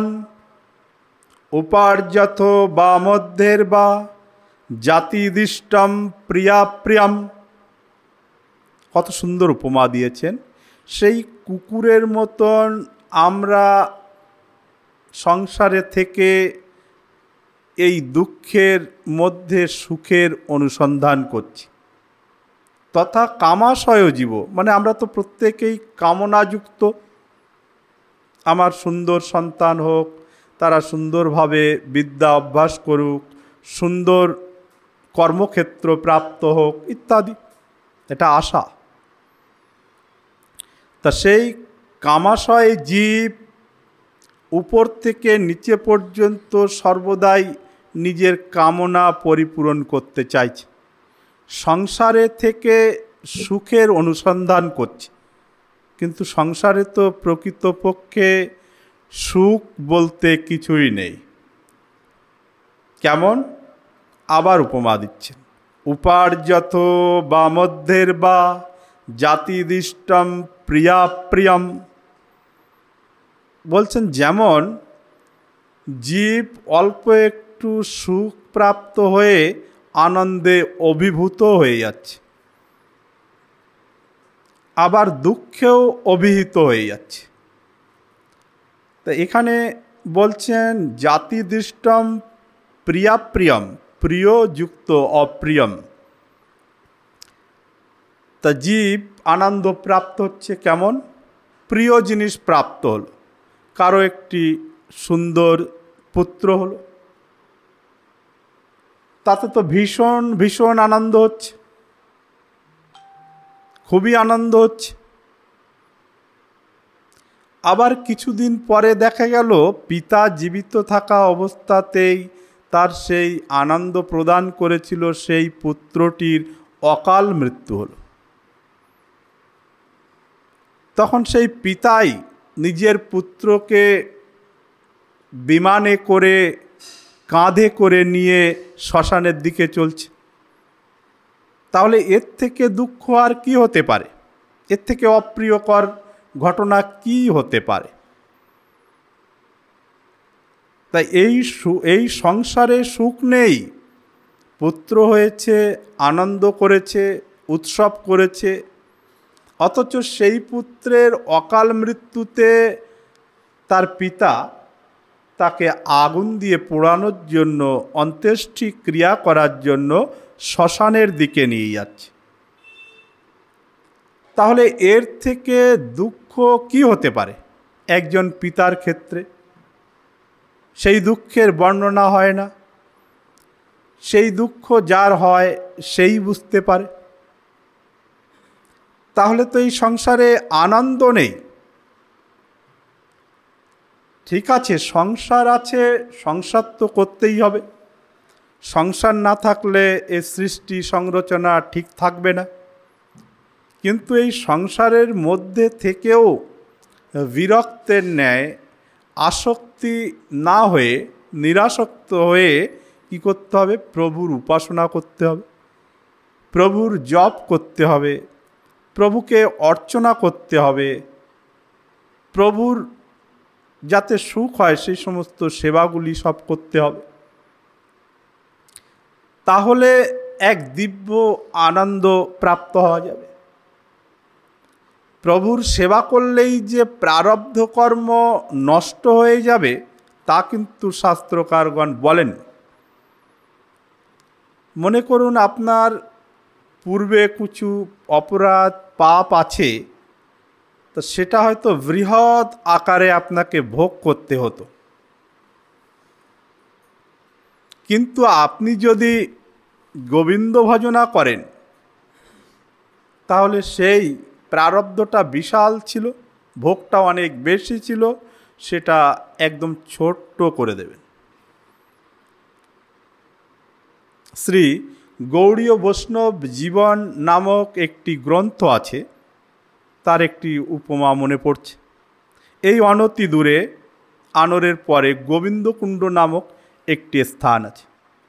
উপার্যথ বা মধ্যের বা জাতিদিষ্টম প্রিয়াপ্রিয়ম। কত সুন্দর উপমা দিয়েছেন। সেই কুকুরের মতন আমরা সংসারে থেকে এই দুঃখের মধ্যে সুখের অনুসন্ধান করছি। তথা কামাশয় জীব, মানে আমরা তো প্রত্যেকেই কামনাযুক্ত। আমার সুন্দর সন্তান হোক, তারা সুন্দরভাবে বিদ্যা অভ্যাস করুক, সুন্দর কর্মক্ষেত্র প্রাপ্ত হোক ইত্যাদি, এটা আশা। তা সেই কামাশয় জীব উপর থেকে নিচে পর্যন্ত সর্বদাই নিজের কামনা পরিপূরণ করতে চাইছে, সংসারে থেকে সুখের অনুসন্ধান করছে। কিন্তু সংসারে তো প্রকৃতপক্ষে সুখ বলতে কিছুই নেই। কেমন? আবার উপমা দিচ্ছেন। উপার্যথ বা মধ্যের বা জাতিদিষ্টম প্রিয়াপ্রিয়ম। বলছেন যেমন জীব অল্প একটু সুখ প্রাপ্ত হয়ে আনন্দে অভিভূত হয়ে যাচ্ছে, আবার দুঃখেও অভিহিত হয়ে যাচ্ছে। তো এখানে বলছেন জাতিদৃষ্টম প্রিয়াপ্রিয়ম, প্রিয়যুক্ত অপ্রিয়ম। তা জীব আনন্দ প্রাপ্ত হচ্ছে কেমন? প্রিয় জিনিস প্রাপ্ত হলো, কারো একটি সুন্দর পুত্র হলো, তাতে তো ভীষণ ভীষণ আনন্দ হচ্ছে, খুবই আনন্দ হচ্ছে। আবার কিছুদিন পরে দেখা গেল পিতা জীবিত থাকা অবস্থাতেই তার সেই আনন্দ প্রদান করেছিল সেই পুত্রটির অকাল মৃত্যু হলো। তখন সেই পিতাই নিজের পুত্রকে বিমানে করে কাঁধে করে নিয়ে শ্মশানের দিকে চলছে। তাহলে এর থেকে দুঃখ আর কি হতে পারে? এর থেকে অপ্রিয়কর ঘটনা কি হতে পারে? তাই এই সংসারে সুখ নেই। পুত্র হয়েছে, আনন্দ করেছে, উৎসব করেছে, অথচ সেই পুত্রের অকাল মৃত্যুতে তার পিতা তাকে আগুন দিয়ে পোড়ানোর জন্য, অন্ত্যেষ্টি ক্রিয়া করার জন্য শ্মশানের দিকে নিয়ে যাচ্ছে। তাহলে এর থেকে দুঃখ কি হতে পারে একজন পিতার ক্ষেত্রে? সেই দুঃখের বর্ণনা হয় না। সেই দুঃখ যার হয় সেই বুঝতে পারে। তাহলে তো এই সংসারে আনন্দ নেই। ঠিক আছে, সংসার আছে, সংসার তো করতেই হবে। সংসার না থাকলে এ সৃষ্টি সংরচনা ঠিক থাকবে না। কিন্তু এই সংসারের মধ্যে থেকেও বিরক্তের ন্যায় আসক্তি না হয়ে, নিরাসক্ত হয়ে কি করতে হবে? প্রভুর উপাসনা করতে হবে, প্রভুর জপ করতে হবে, প্রভুকে অর্চনা করতে হবে, প্রভুর যাতে সুখ হয় সেই সমস্ত সেবাগুলি সব করতে হবে। তাহলে এক দিব্য আনন্দ প্রাপ্ত হওয়া যাবে। প্রভুর সেবা করলেই যে প্রারব্ধ কর্ম নষ্ট হয়ে যাবে তা কিন্তু শাস্ত্রকারগণ বলেন। মনে করুন আপনার পূর্বে কিছু অপরাধ পাপ আছে, তো সেটা হয়তো বৃহৎ আকারে আপনাকে ভোগ করতে হতো, কিন্তু আপনি যদি গোবিন্দ ভজনা করেন তাহলে সেই প্রারব্ধটা বিশাল ছিল, ভোগটা অনেক বেশি ছিল, সেটা একদম ছোট্ট করে দেবেন। শ্রী গৌড়ীয় বৈষ্ণব জীবন নামক একটি গ্রন্থ আছে, তার একটি উপমা মনে পড়ছে। এই অনতি দূরে আনোরের পরে গোবিন্দকুণ্ড নামক একটি স্থান আছে।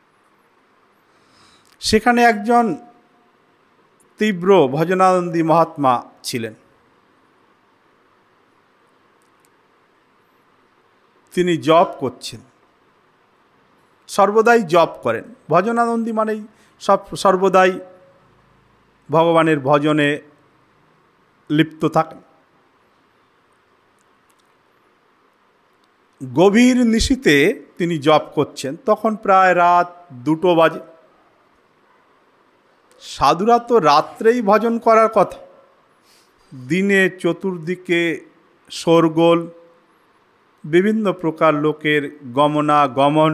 সেখানে একজন তীব্র ভজনানন্দী মহাত্মা ছিলেন। তিনি জপ করছেন, সর্বদাই জপ করেন। ভজনানন্দী মানেই সর্বদাই ভগবানের ভজনে লিপ্ত থাকেন। গভীর নিশীতে তিনি জপ করছেন, তখন প্রায় রাত 2টো বাজে। সাধুরা তো রাত্রেই ভজন করার কথা, দিনে চতুর্দিকে শোরগোল, বিভিন্ন প্রকার লোকের গমনাগমন।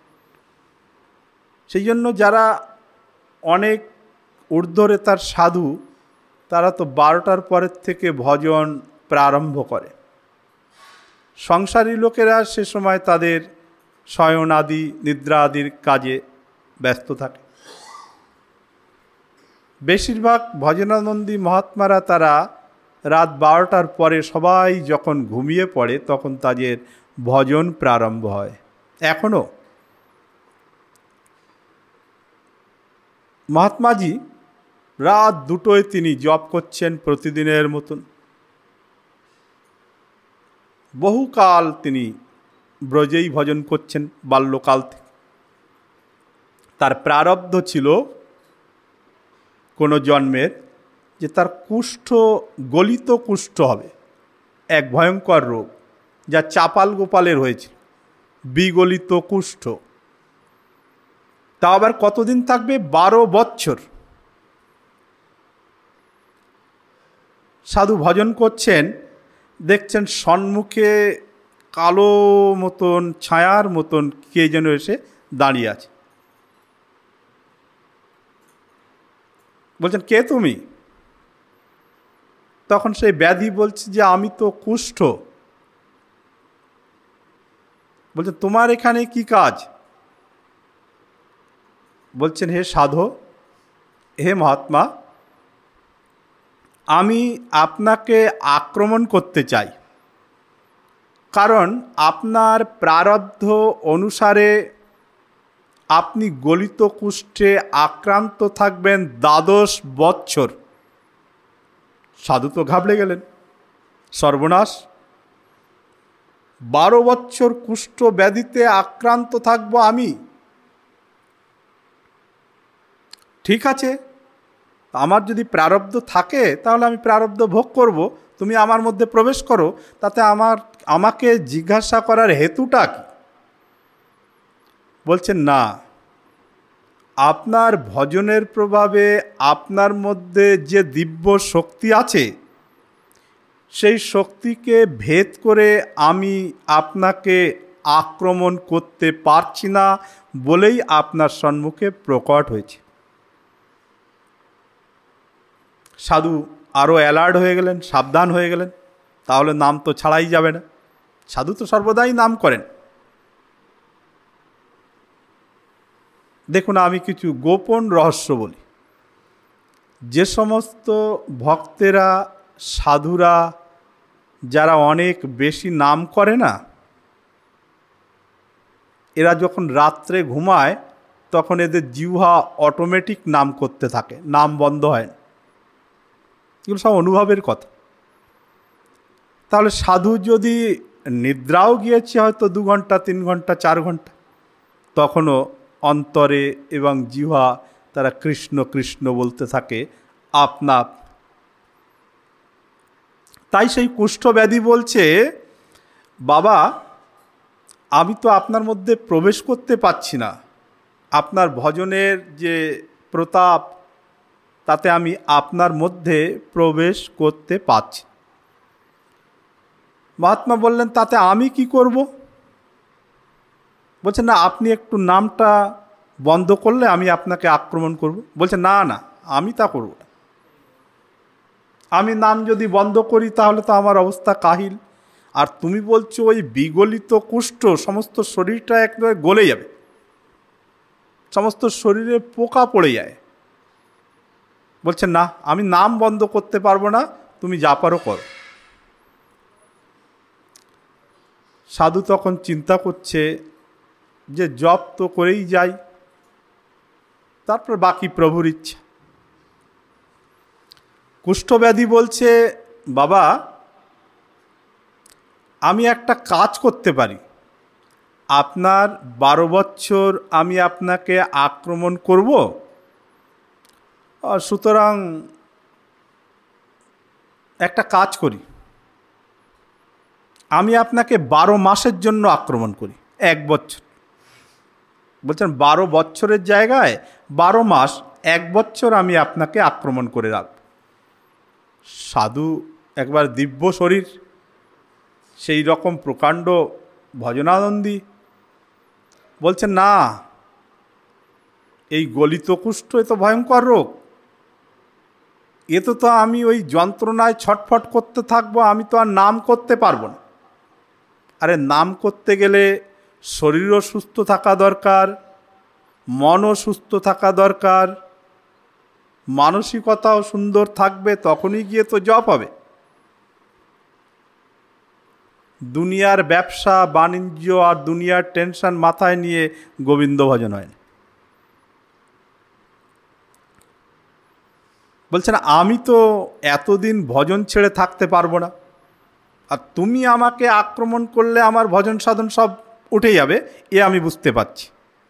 সেই জন্য যারা অনেক ঊর্ধ্বরেতার সাধু, তারা তো 12টার পরের থেকে ভজন প্রারম্ভ করে। সংসারী লোকেরা সে সময় তাদের শয়ন আদি নিদ্রা আদির কাজে ব্যস্ত থাকে। বেশিরভাগ ভজনানন্দী মহাত্মারা তারা রাত 12টার পরে সবাই যখন ঘুমিয়ে পড়ে তখন তাদের ভজন প্রারম্ভ হয়। এখনও মহাত্মাজি রাত 2টোয় তিনি জপ করছেন প্রতিদিনের মতন। বহুকাল তিনি ব্রজেই ভজন করছেন, বাল্যকাল থেকে। তার প্রারব্ধ ছিল কোনো জন্মের যে তার কুষ্ঠ, গলিত কুষ্ঠ হবে, এক ভয়ঙ্কর রোগ, যা চাপাল গোপালের হয়েছিল, বিগলিত কুষ্ঠ। তা আবার কতদিন থাকবে? 12 বৎসর। সাধু ভজন করছেন, দেখছেন সম্মুখে কালো মতন ছায়ার মতন কে যেন এসে দাঁড়িয়ে আছে। বলছেন, কে তুমি? তখন সেই ব্যাধি বলছে যে আমি তো কুষ্ঠ। বলছেন, তোমার এখানে কি কাজ? বলছেন, হে সাধু, হে মহাত্মা, আমি আপনাকে আক্রমণ করতে চাই, কারণ আপনার প্রারব্ধ অনুসারে আপনি গলিত কুষ্ঠে আক্রান্ত থাকবেন 12 বৎসর। সাধু তো ঘাবড়ে গেলেন, সর্বনাশ, 12 বৎসর কুষ্ঠ ব্যাধিতে আক্রান্ত থাকবো আমি? ঠিক আছে, আমার যদি প্রারব্ধ থাকে তাহলে আমি প্রারব্ধ ভোগ করব, তুমি আমার মধ্যে প্রবেশ করো, তাতে আমাকে জিজ্ঞাসা করার হেতুটা কি? বলছেন, না, আপনার ভজনের প্রভাবে আপনার মধ্যে যে দিব্য শক্তি আছে, সেই শক্তিকে ভেদ করে আমি আপনাকে আক্রমণ করতে পারছি না বলেই আপনার সম্মুখে প্রকট হয়েছে। সাধু আরও অ্যালার্ট হয়ে গেলেন, সাবধান হয়ে গেলেন, তাহলে নাম তো ছাড়াই যাবে না। সাধু তো সর্বদাই নাম করেন। দেখুন, আমি কিছু গোপন রহস্য বলি। যে সমস্ত ভক্তেরা, সাধুরা যারা অনেক বেশি নাম করে না, এরা যখন রাত্রে ঘুমায় তখন এদের জিহ্বা অটোমেটিক নাম করতে থাকে, নাম বন্ধ হয় না। এগুলো সব অনুভবের কথা। তাহলে সাধু যদি নিদ্রাও গিয়েছে হয়তো 2 ঘন্টা, 3 ঘন্টা, 4 ঘন্টা, তখনও অন্তরে এবং জিহ্বা তারা কৃষ্ণ কৃষ্ণ বলতে থাকে আপনা। তাই সেই কুষ্ঠব্যাধি বলছে, বাবা আমি তো আপনার মধ্যে প্রবেশ করতে পারছি না, আপনার ভজনের যে প্রতাপ তাতে আমি আপনার মধ্যে প্রবেশ করতে পারছি। মহাত্মা বললেন, তাতে আমি কি করব? বলছে, না আপনি একটু নামটা বন্ধ করলে আমি আপনাকে আক্রমণ করব। বলছে, না না আমি তা করব না, আমি নাম যদি বন্ধ করি তাহলে তো আমার অবস্থা কাহিল। আর তুমি বলছো ওই বিগলিত কুষ্ঠ সমস্ত শরীরটা একবারে গলে যাবে, সমস্ত শরীরে পোকা পড়ে যায়। বলছে, না আমি নাম বন্ধ করতে পারবো না, তুমি যা পারো করো। সাধু তখন চিন্তা করছে যে জপ তো করেই যাই, তারপর বাকি প্রভুর ইচ্ছা। কুষ্ঠব্যাধি বলছে, বাবা আমি একটা কাজ করতে পারি, আপনার 12 বছর আমি আপনাকে আক্রমণ করব, সুতরাং একটা কাজ করি, আমি আপনাকে 12 মাসের জন্য আক্রমণ করি, 1 বছর। বলছেন 12 বছরের জায়গায় 12 মাস, 1 বছর আমি আপনাকে আক্রমণ করে রাখব। সাধু একবার দিব্য শরীর, সেই রকম প্রকাণ্ড ভজনানন্দী, বলছেন না এই গলিত কুষ্ঠ এ তো ভয়ঙ্কর রোগ, এতে তো আমি ওই যন্ত্রণায় ছটফট করতে থাকবো, আমি তো আর নাম করতে পারবো না। আরে নাম করতে গেলে শরীরও সুস্থ থাকা দরকার, মনও সুস্থ থাকা দরকার, মানসিকতাও সুন্দর থাকবে, তখনই গিয়ে তো জপ হবে। দুনিয়ার ব্যবসা বাণিজ্য আর দুনিয়ার টেনশন মাথায় নিয়ে গোবিন্দ ভজন হয় না। বলছেন আমি তো এতদিন ভজন ছেড়ে থাকতে পারবো না, আর তুমি আমাকে আক্রমণ করলে আমার ভজন সাধন সব উঠে যাবে, এ আমি বুঝতে পারছি।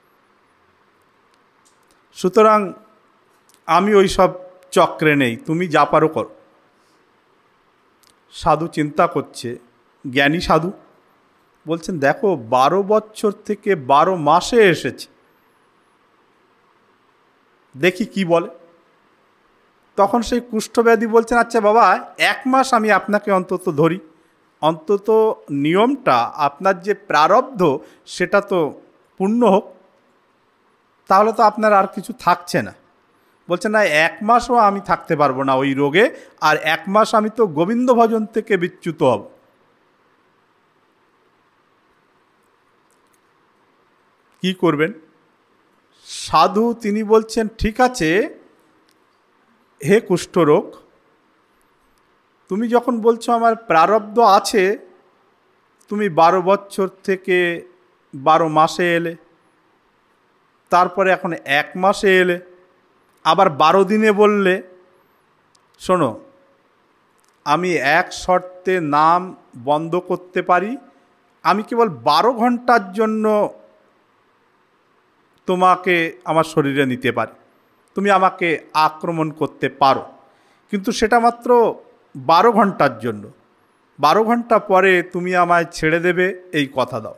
সুতরাং আমি ওই সব চক্রে নেই, তুমি যা পারো করো। সাধু চিন্তা করছে, জ্ঞানী সাধু বলছেন, দেখো 12 বছর থেকে 12 মাসে এসেছে, দেখি কি বলে। তখন সেই কুষ্ঠব্যাধি বলছেন, আচ্ছা বাবা 1 মাস আমি আপনাকে অন্তত ধরি, অন্তত নিয়মটা আপনার যে প্রারব্ধ সেটা তো পূর্ণ হোক, তাহলে তো আপনার আর কিছু থাকছে না। বলছেন, না 1 মাসও আমি থাকতে পারবো না ওই রোগে, আর 1 মাস আমি তো গোবিন্দ ভজন থেকে বিচ্যুত হব। কি করবেন? সাধু তিনি বলছেন, ঠিক আছে হে কুষ্ঠরোগ, তুমি যখন বলছো আমার প্রারব্ধ আছে, তুমি 12 বছর থেকে 12 মাসে এলে, তারপরে এখন 1 মাসে এলে, আবার 12 দিনে বললে, শোনো আমি এক শর্তে নাম বন্ধ করতে পারি, আমি কেবল 12 ঘন্টার জন্য তোমাকে আমার শরীরে নিতে পারি, তুমি আমাকে আক্রমণ করতে পারো, কিন্তু সেটা মাত্র 12 ঘন্টার জন্য, 12 ঘন্টা পরে তুমি আমায় ছেড়ে দেবে, এই কথা দাও।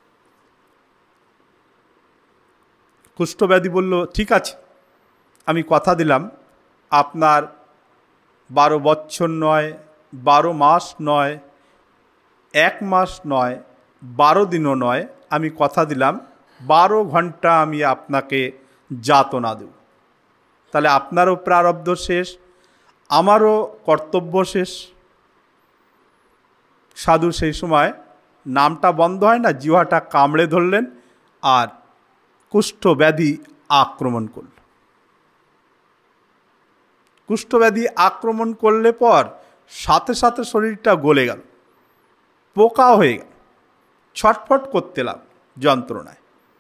কুষ্ঠব্যাধি বলল, ঠিক আছে আমি কথা দিলাম, আপনার 12 বছর নয়, 12 মাস নয়, 1 মাস নয়, 12 দিনও নয়, আমি কথা দিলাম 12 ঘন্টা আমি আপনাকে যাতনা দেব। তাহলে আপনারও প্রারব্ধ শেষ, আমারও কর্তব্য শেষ। সাধু সেই সময় নামটা বন্ধ হয় না, জিহ্বাটা কামড়ে ধরলেন আর কুষ্ঠব্যাধি আক্রমণ করল। কুষ্ঠব্যাধি আক্রমণ করলে পর সাথে সাথে শরীরটা গলে গেল, পোকা হয়ে গেল, ছটফট করতে লাগল যন্ত্রণায়।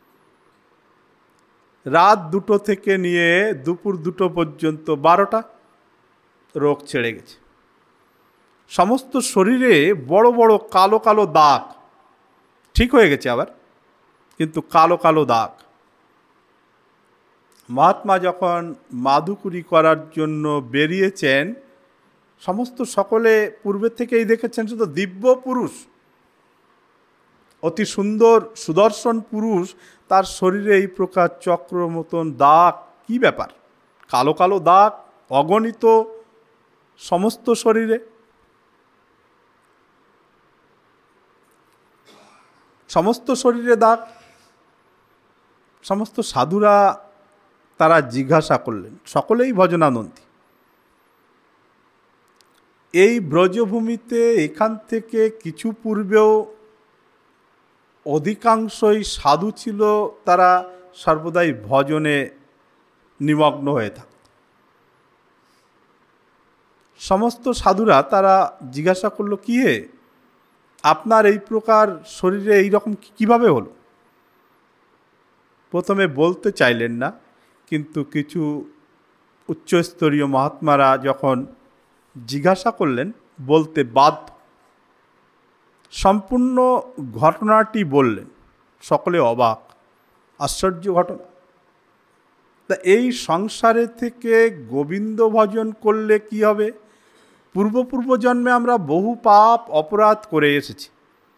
রাত 2টো থেকে নিয়ে দুপুর 2টো পর্যন্ত 12টা রোগ ছেড়ে গেছে। সমস্ত শরীরে বড় বড় কালো কালো দাগ, ঠিক হয়ে গেছে আবার, কিন্তু কালো কালো দাগ। মহাত্মা যখন মাদুকুরি করার জন্য বেরিয়েছেন, সমস্ত সকলে পূর্বে থেকেই দেখেছেন শুধু দিব্য পুরুষ, অতি সুন্দর সুদর্শন পুরুষ, তার শরীরে এই প্রকার চক্র মতন দাগ, কি ব্যাপার? কালো কালো দাগ অগণিত সমস্ত শরীরে। সমস্ত শরীরে দাগ। সমস্ত সাধুরা তারা জিজ্ঞাসা করলেন, সকলেই ভজনানন্দী, এই ব্রজভূমিতে এখান থেকে কিছু পূর্বেও অধিকাংশই সাধু ছিল, তারা সর্বদাই ভজনে নিমগ্ন হয়ে থাকত। সমস্ত সাধুরা তারা জিজ্ঞাসা করলো, কি হে, আপনার এই প্রকার শরীরে এইরকম কিভাবে হলো? প্রথমে বলতে চাইলেন না, কিন্তু কিছু উচ্চস্তরীয় মহাত্মারা যখন জিজ্ঞাসা করলেন বলতে বাধ্য। সম্পূর্ণ ঘটনাটি বললেন, সকলে অবাক, আশ্চর্য ঘটনা। তা এই সংসারে থেকে গোবিন্দ ভজন করলে কি হবে? পূর্ব জন্মে আমরা বহু পাপ অপরাধ করে এসেছি,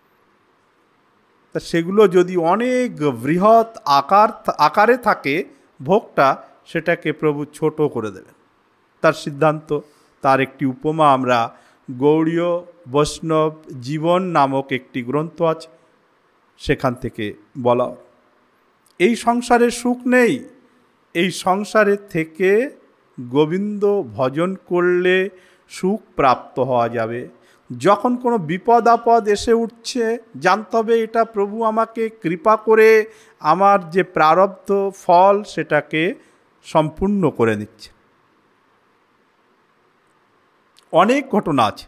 তা সেগুলো যদি অনেক বৃহৎ আকারে থাকে ভোগটা, সেটাকে প্রভু ছোট করে দেবেন। তার সিদ্ধান্ত, তার একটি উপমা আমরা গৌড়ীয় বৈষ্ণব জীবন নামক একটি গ্রন্থ আছে, সেখান থেকে বলা। এই সংসারে সুখ নেই, এই সংসারের থেকে গোবিন্দ ভজন করলে সুখ প্রাপ্ত হওয়া যাবে। যখন কোনো বিপদ আপদ এসে উঠছে, জানতে হবে এটা প্রভু আমাকে কৃপা করে আমার যে প্রারব্ধ ফল সেটাকে সম্পূর্ণ করে নিচ্ছে। অনেক ঘটনা আছে।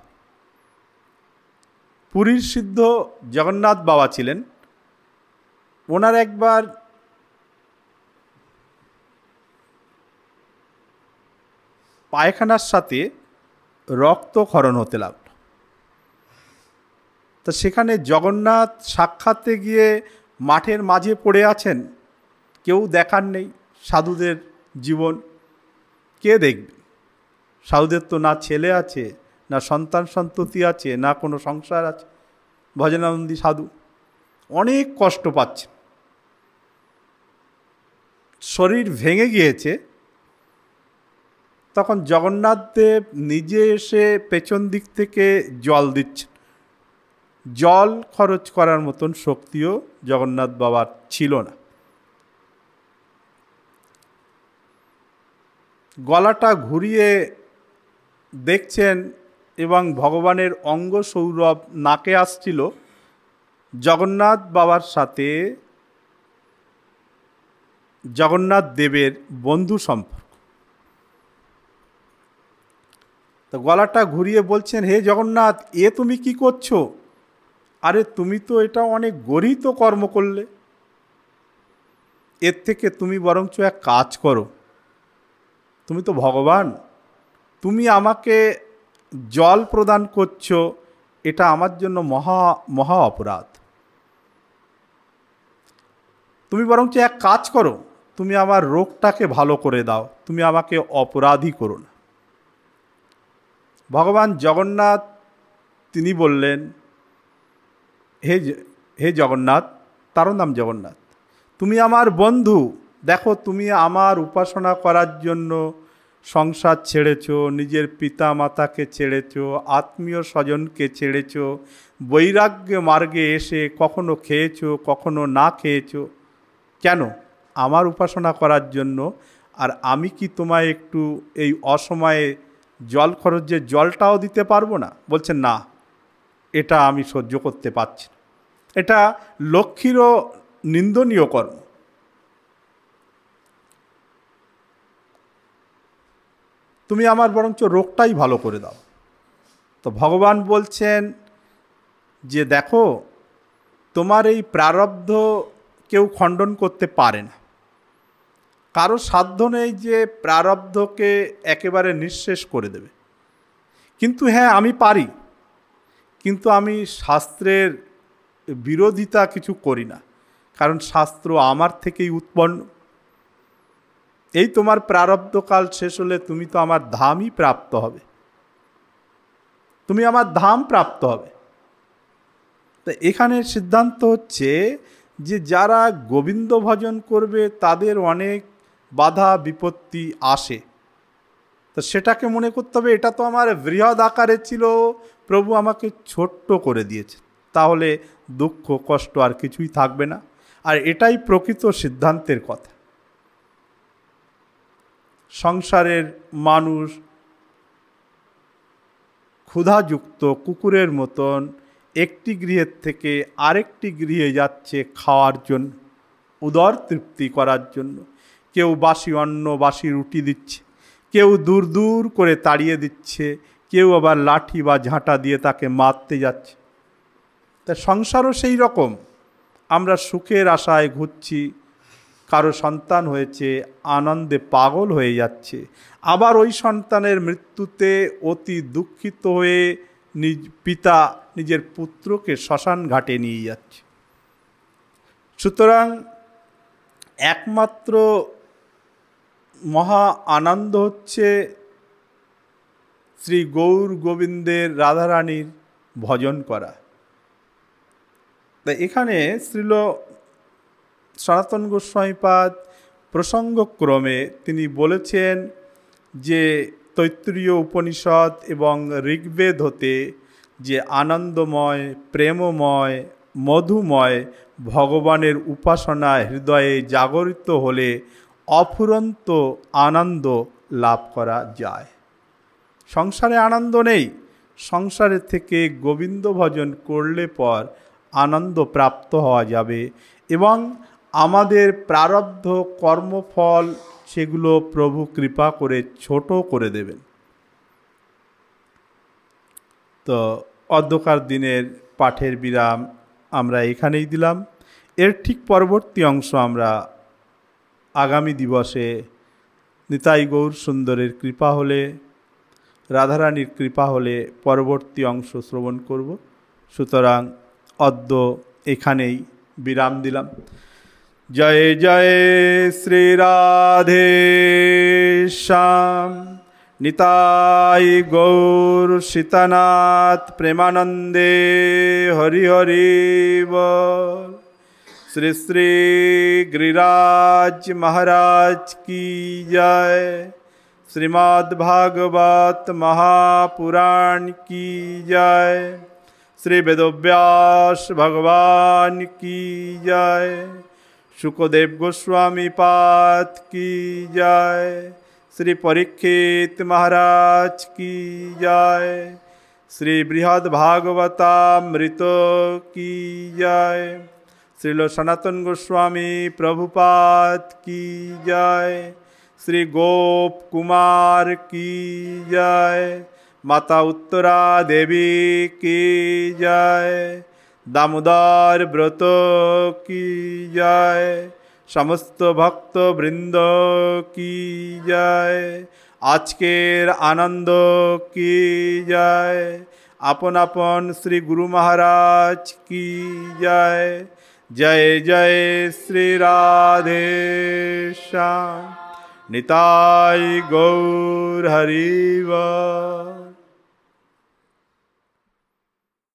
পুরীর সিদ্ধ জগন্নাথ বাবা ছিলেন, ওনার একবার পায়খানার সাথে রক্তক্ষরণ হতে লাগল। তা সেখানে জগন্নাথ সাক্ষাতে গিয়ে মাঠের মাঝে পড়ে আছেন, কেউ দেখার নেই। সাধুদের জীবন কে দেখবে? সাধুদের তো না ছেলে আছে, না সন্তান সন্ততি আছে, না কোনো সংসার আছে। ভজনানন্দী সাধু অনেক কষ্ট পাচ্ছেন, শরীর ভেঙে গিয়েছে। তখন জগন্নাথ দেব নিজে এসে পেছন দিক থেকে জল দিচ্ছেন। জল খরচ করার মতন শক্তিও জগন্নাথ বাবার ছিল না। গলাটা ঘুরিয়ে দেখছেন এবং ভগবানের অঙ্গ সৌরভ নাকে আসছিল। জগন্নাথ বাবার সাথে জগন্নাথ দেবের বন্ধু সম্পর্ক। তো গলাটা ঘুরিয়ে বলছেন, হে জগন্নাথ, এ তুমি কি করছো? আরে তুমি তো এটা অনেক গরিত কর্ম করলে, এর থেকে তুমি বরঞ্চ এক কাজ করো, তুমি তো ভগবান, তুমি আমাকে জল প্রদান করছো, এটা আমার জন্য মহা মহা অপরাধ। তুমি বরঞ্চ এক কাজ করো, তুমি আমার রোগটাকে ভালো করে দাও, তুমি আমাকে অপরাধী করো না। ভগবান জগন্নাথ তিনি বললেন, হে জগন্নাথ, তারও নাম জগন্নাথ, তুমি আমার বন্ধু, দেখো তুমি আমার উপাসনা করার জন্য সংসার ছেড়েছো, নিজের পিতা মাতাকে ছেড়েছো, আত্মীয় স্বজনকে ছেড়েছো, বৈরাগ্য মার্গে এসে কখনো খেয়েছো কখনো না খেয়েছো, কেন? আমার উপাসনা করার জন্য। আর আমি কি তোমায় একটু এই অসময়ে জল খরচের জলটাও দিতে পারবো না? বলছেন, না, এটা আমি সহ্য করতে পারছি না, এটা লক্ষ্মীরও নিন্দনীয় কর্ম। তুমি আমার বরঞ্চ রোগটাই ভালো করে দাও। তো ভগবান বলছেন যে দেখো, তোমার এই প্রারব্ধ কেউ খণ্ডন করতে পারে না, কারো সাধ্য নেই যে প্রারব্ধকে একেবারে নিঃশেষ করে দেবে। কিন্তু হ্যাঁ, আমি পারি, কিন্তু আমি শাস্ত্রের বিরোধিতা কিছু করি না, কারণ শাস্ত্র আমার থেকেই উৎপন্ন। এই তোমার প্রারব্ধকাল শেষ হলে তুমি তো আমার ধামই প্রাপ্ত হবে, তুমি আমার ধাম প্রাপ্ত হবে। তো এখানে সিদ্ধান্ত হচ্ছে যে যারা গোবিন্দ ভজন করবে তাদের অনেক বাধা বিপত্তি আসে, তো সেটাকে মনে করতে হবে এটা তো আমার বৃহৎ আকারে ছিল, প্রভু আমাকে ছোট্ট করে দিয়েছে, তাহলে দুঃখ কষ্ট আর কিছুই থাকবে না। আর এটাই প্রকৃত সিদ্ধান্তের কথা। সংসারের মানুষ ক্ষুধাযুক্ত কুকুরের মতন একটি গৃহের থেকে আরেকটি গৃহে যাচ্ছে খাওয়ার জন্য, উদর তৃপ্তি করার জন্য। কেউ বাসি অন্ন বাসি রুটি দিচ্ছে, কেউ দূর দূর করে তাড়িয়ে দিচ্ছে, কেউ আবার লাঠি বা ঝাঁটা দিয়ে তাকে মারতে যাচ্ছে। তা সংসারও সেই রকম, আমরা সুখের আশায় ঘুরছি, কারো সন্তান হয়েছে আনন্দে পাগল হয়ে যাচ্ছে, আবার ওই সন্তানের মৃত্যুতে অতি দুঃখিত হয়ে পিতা নিজের পুত্রকে শ্মশান ঘাটে নিয়ে যাচ্ছে। সুতরাং একমাত্র মহা আনন্দ হচ্ছে শ্রী গৌর গোবিন্দের রাধারানীর ভজন করা। তা এখানে শ্রীল সনাতন গোস্বামীপাদ প্রসঙ্গক্রমে তিনি বলেছেন যে তৈত্তরীয় উপনিষদ এবং ঋগ্বেদ হতে যে আনন্দময় প্রেমময় মধুময় ভগবানের উপাসনা হৃদয়ে জাগরিত হলে অফুরন্ত আনন্দ লাভ করা যায়। সংসারে আনন্দ নেই, সংসারের থেকে গোবিন্দ ভজন করলে পর আনন্দ প্রাপ্ত হওয়া যাবে এবং আমাদের প্রারব্ধ কর্মফল সেগুলো প্রভু কৃপা করে ছোট করে দেবেন। তো অধ্যকার দিনের পাঠের বিরাম আমরা এখানেই দিলাম। এর ঠিক পরবর্তী অংশ আমরা আগামী দিবসে নিতাই গৌর সুন্দরের কৃপা হলে, রাধারানীর কৃপা হলে পরবর্তী অংশ শ্রবণ করব। সুতরাং অদ্য এখানেই বিরাম দিলাম। জয় জয় শ্রী রাধে শ্যাম, নিতাই গৌর সীতানাথ প্রেমানন্দে হরি হরি বল। শ্রী শ্রী गिरिराज महाराज की जय। श्रीमद् भागवत महापुराण की जय। श्री वेदव्यास भगवान की जय। शुकदेव गोस्वामी पाद की जय। श्री परीक्षित महाराज की जय। श्री बृहद भागवतामृत की जय। श्रील सनातन गोस्वामी प्रभुपाद की जय। श्री गोप कुमार की जय। माता उत्तरा देवी की जय। दामोदर व्रत की जय। समस्त भक्त वृंद की जय। आजकेर आनंद की जय। आपन आपन श्री गुरु महाराज की जय। जय जय श्री राधे श्याम। निताई गौर हरि बल।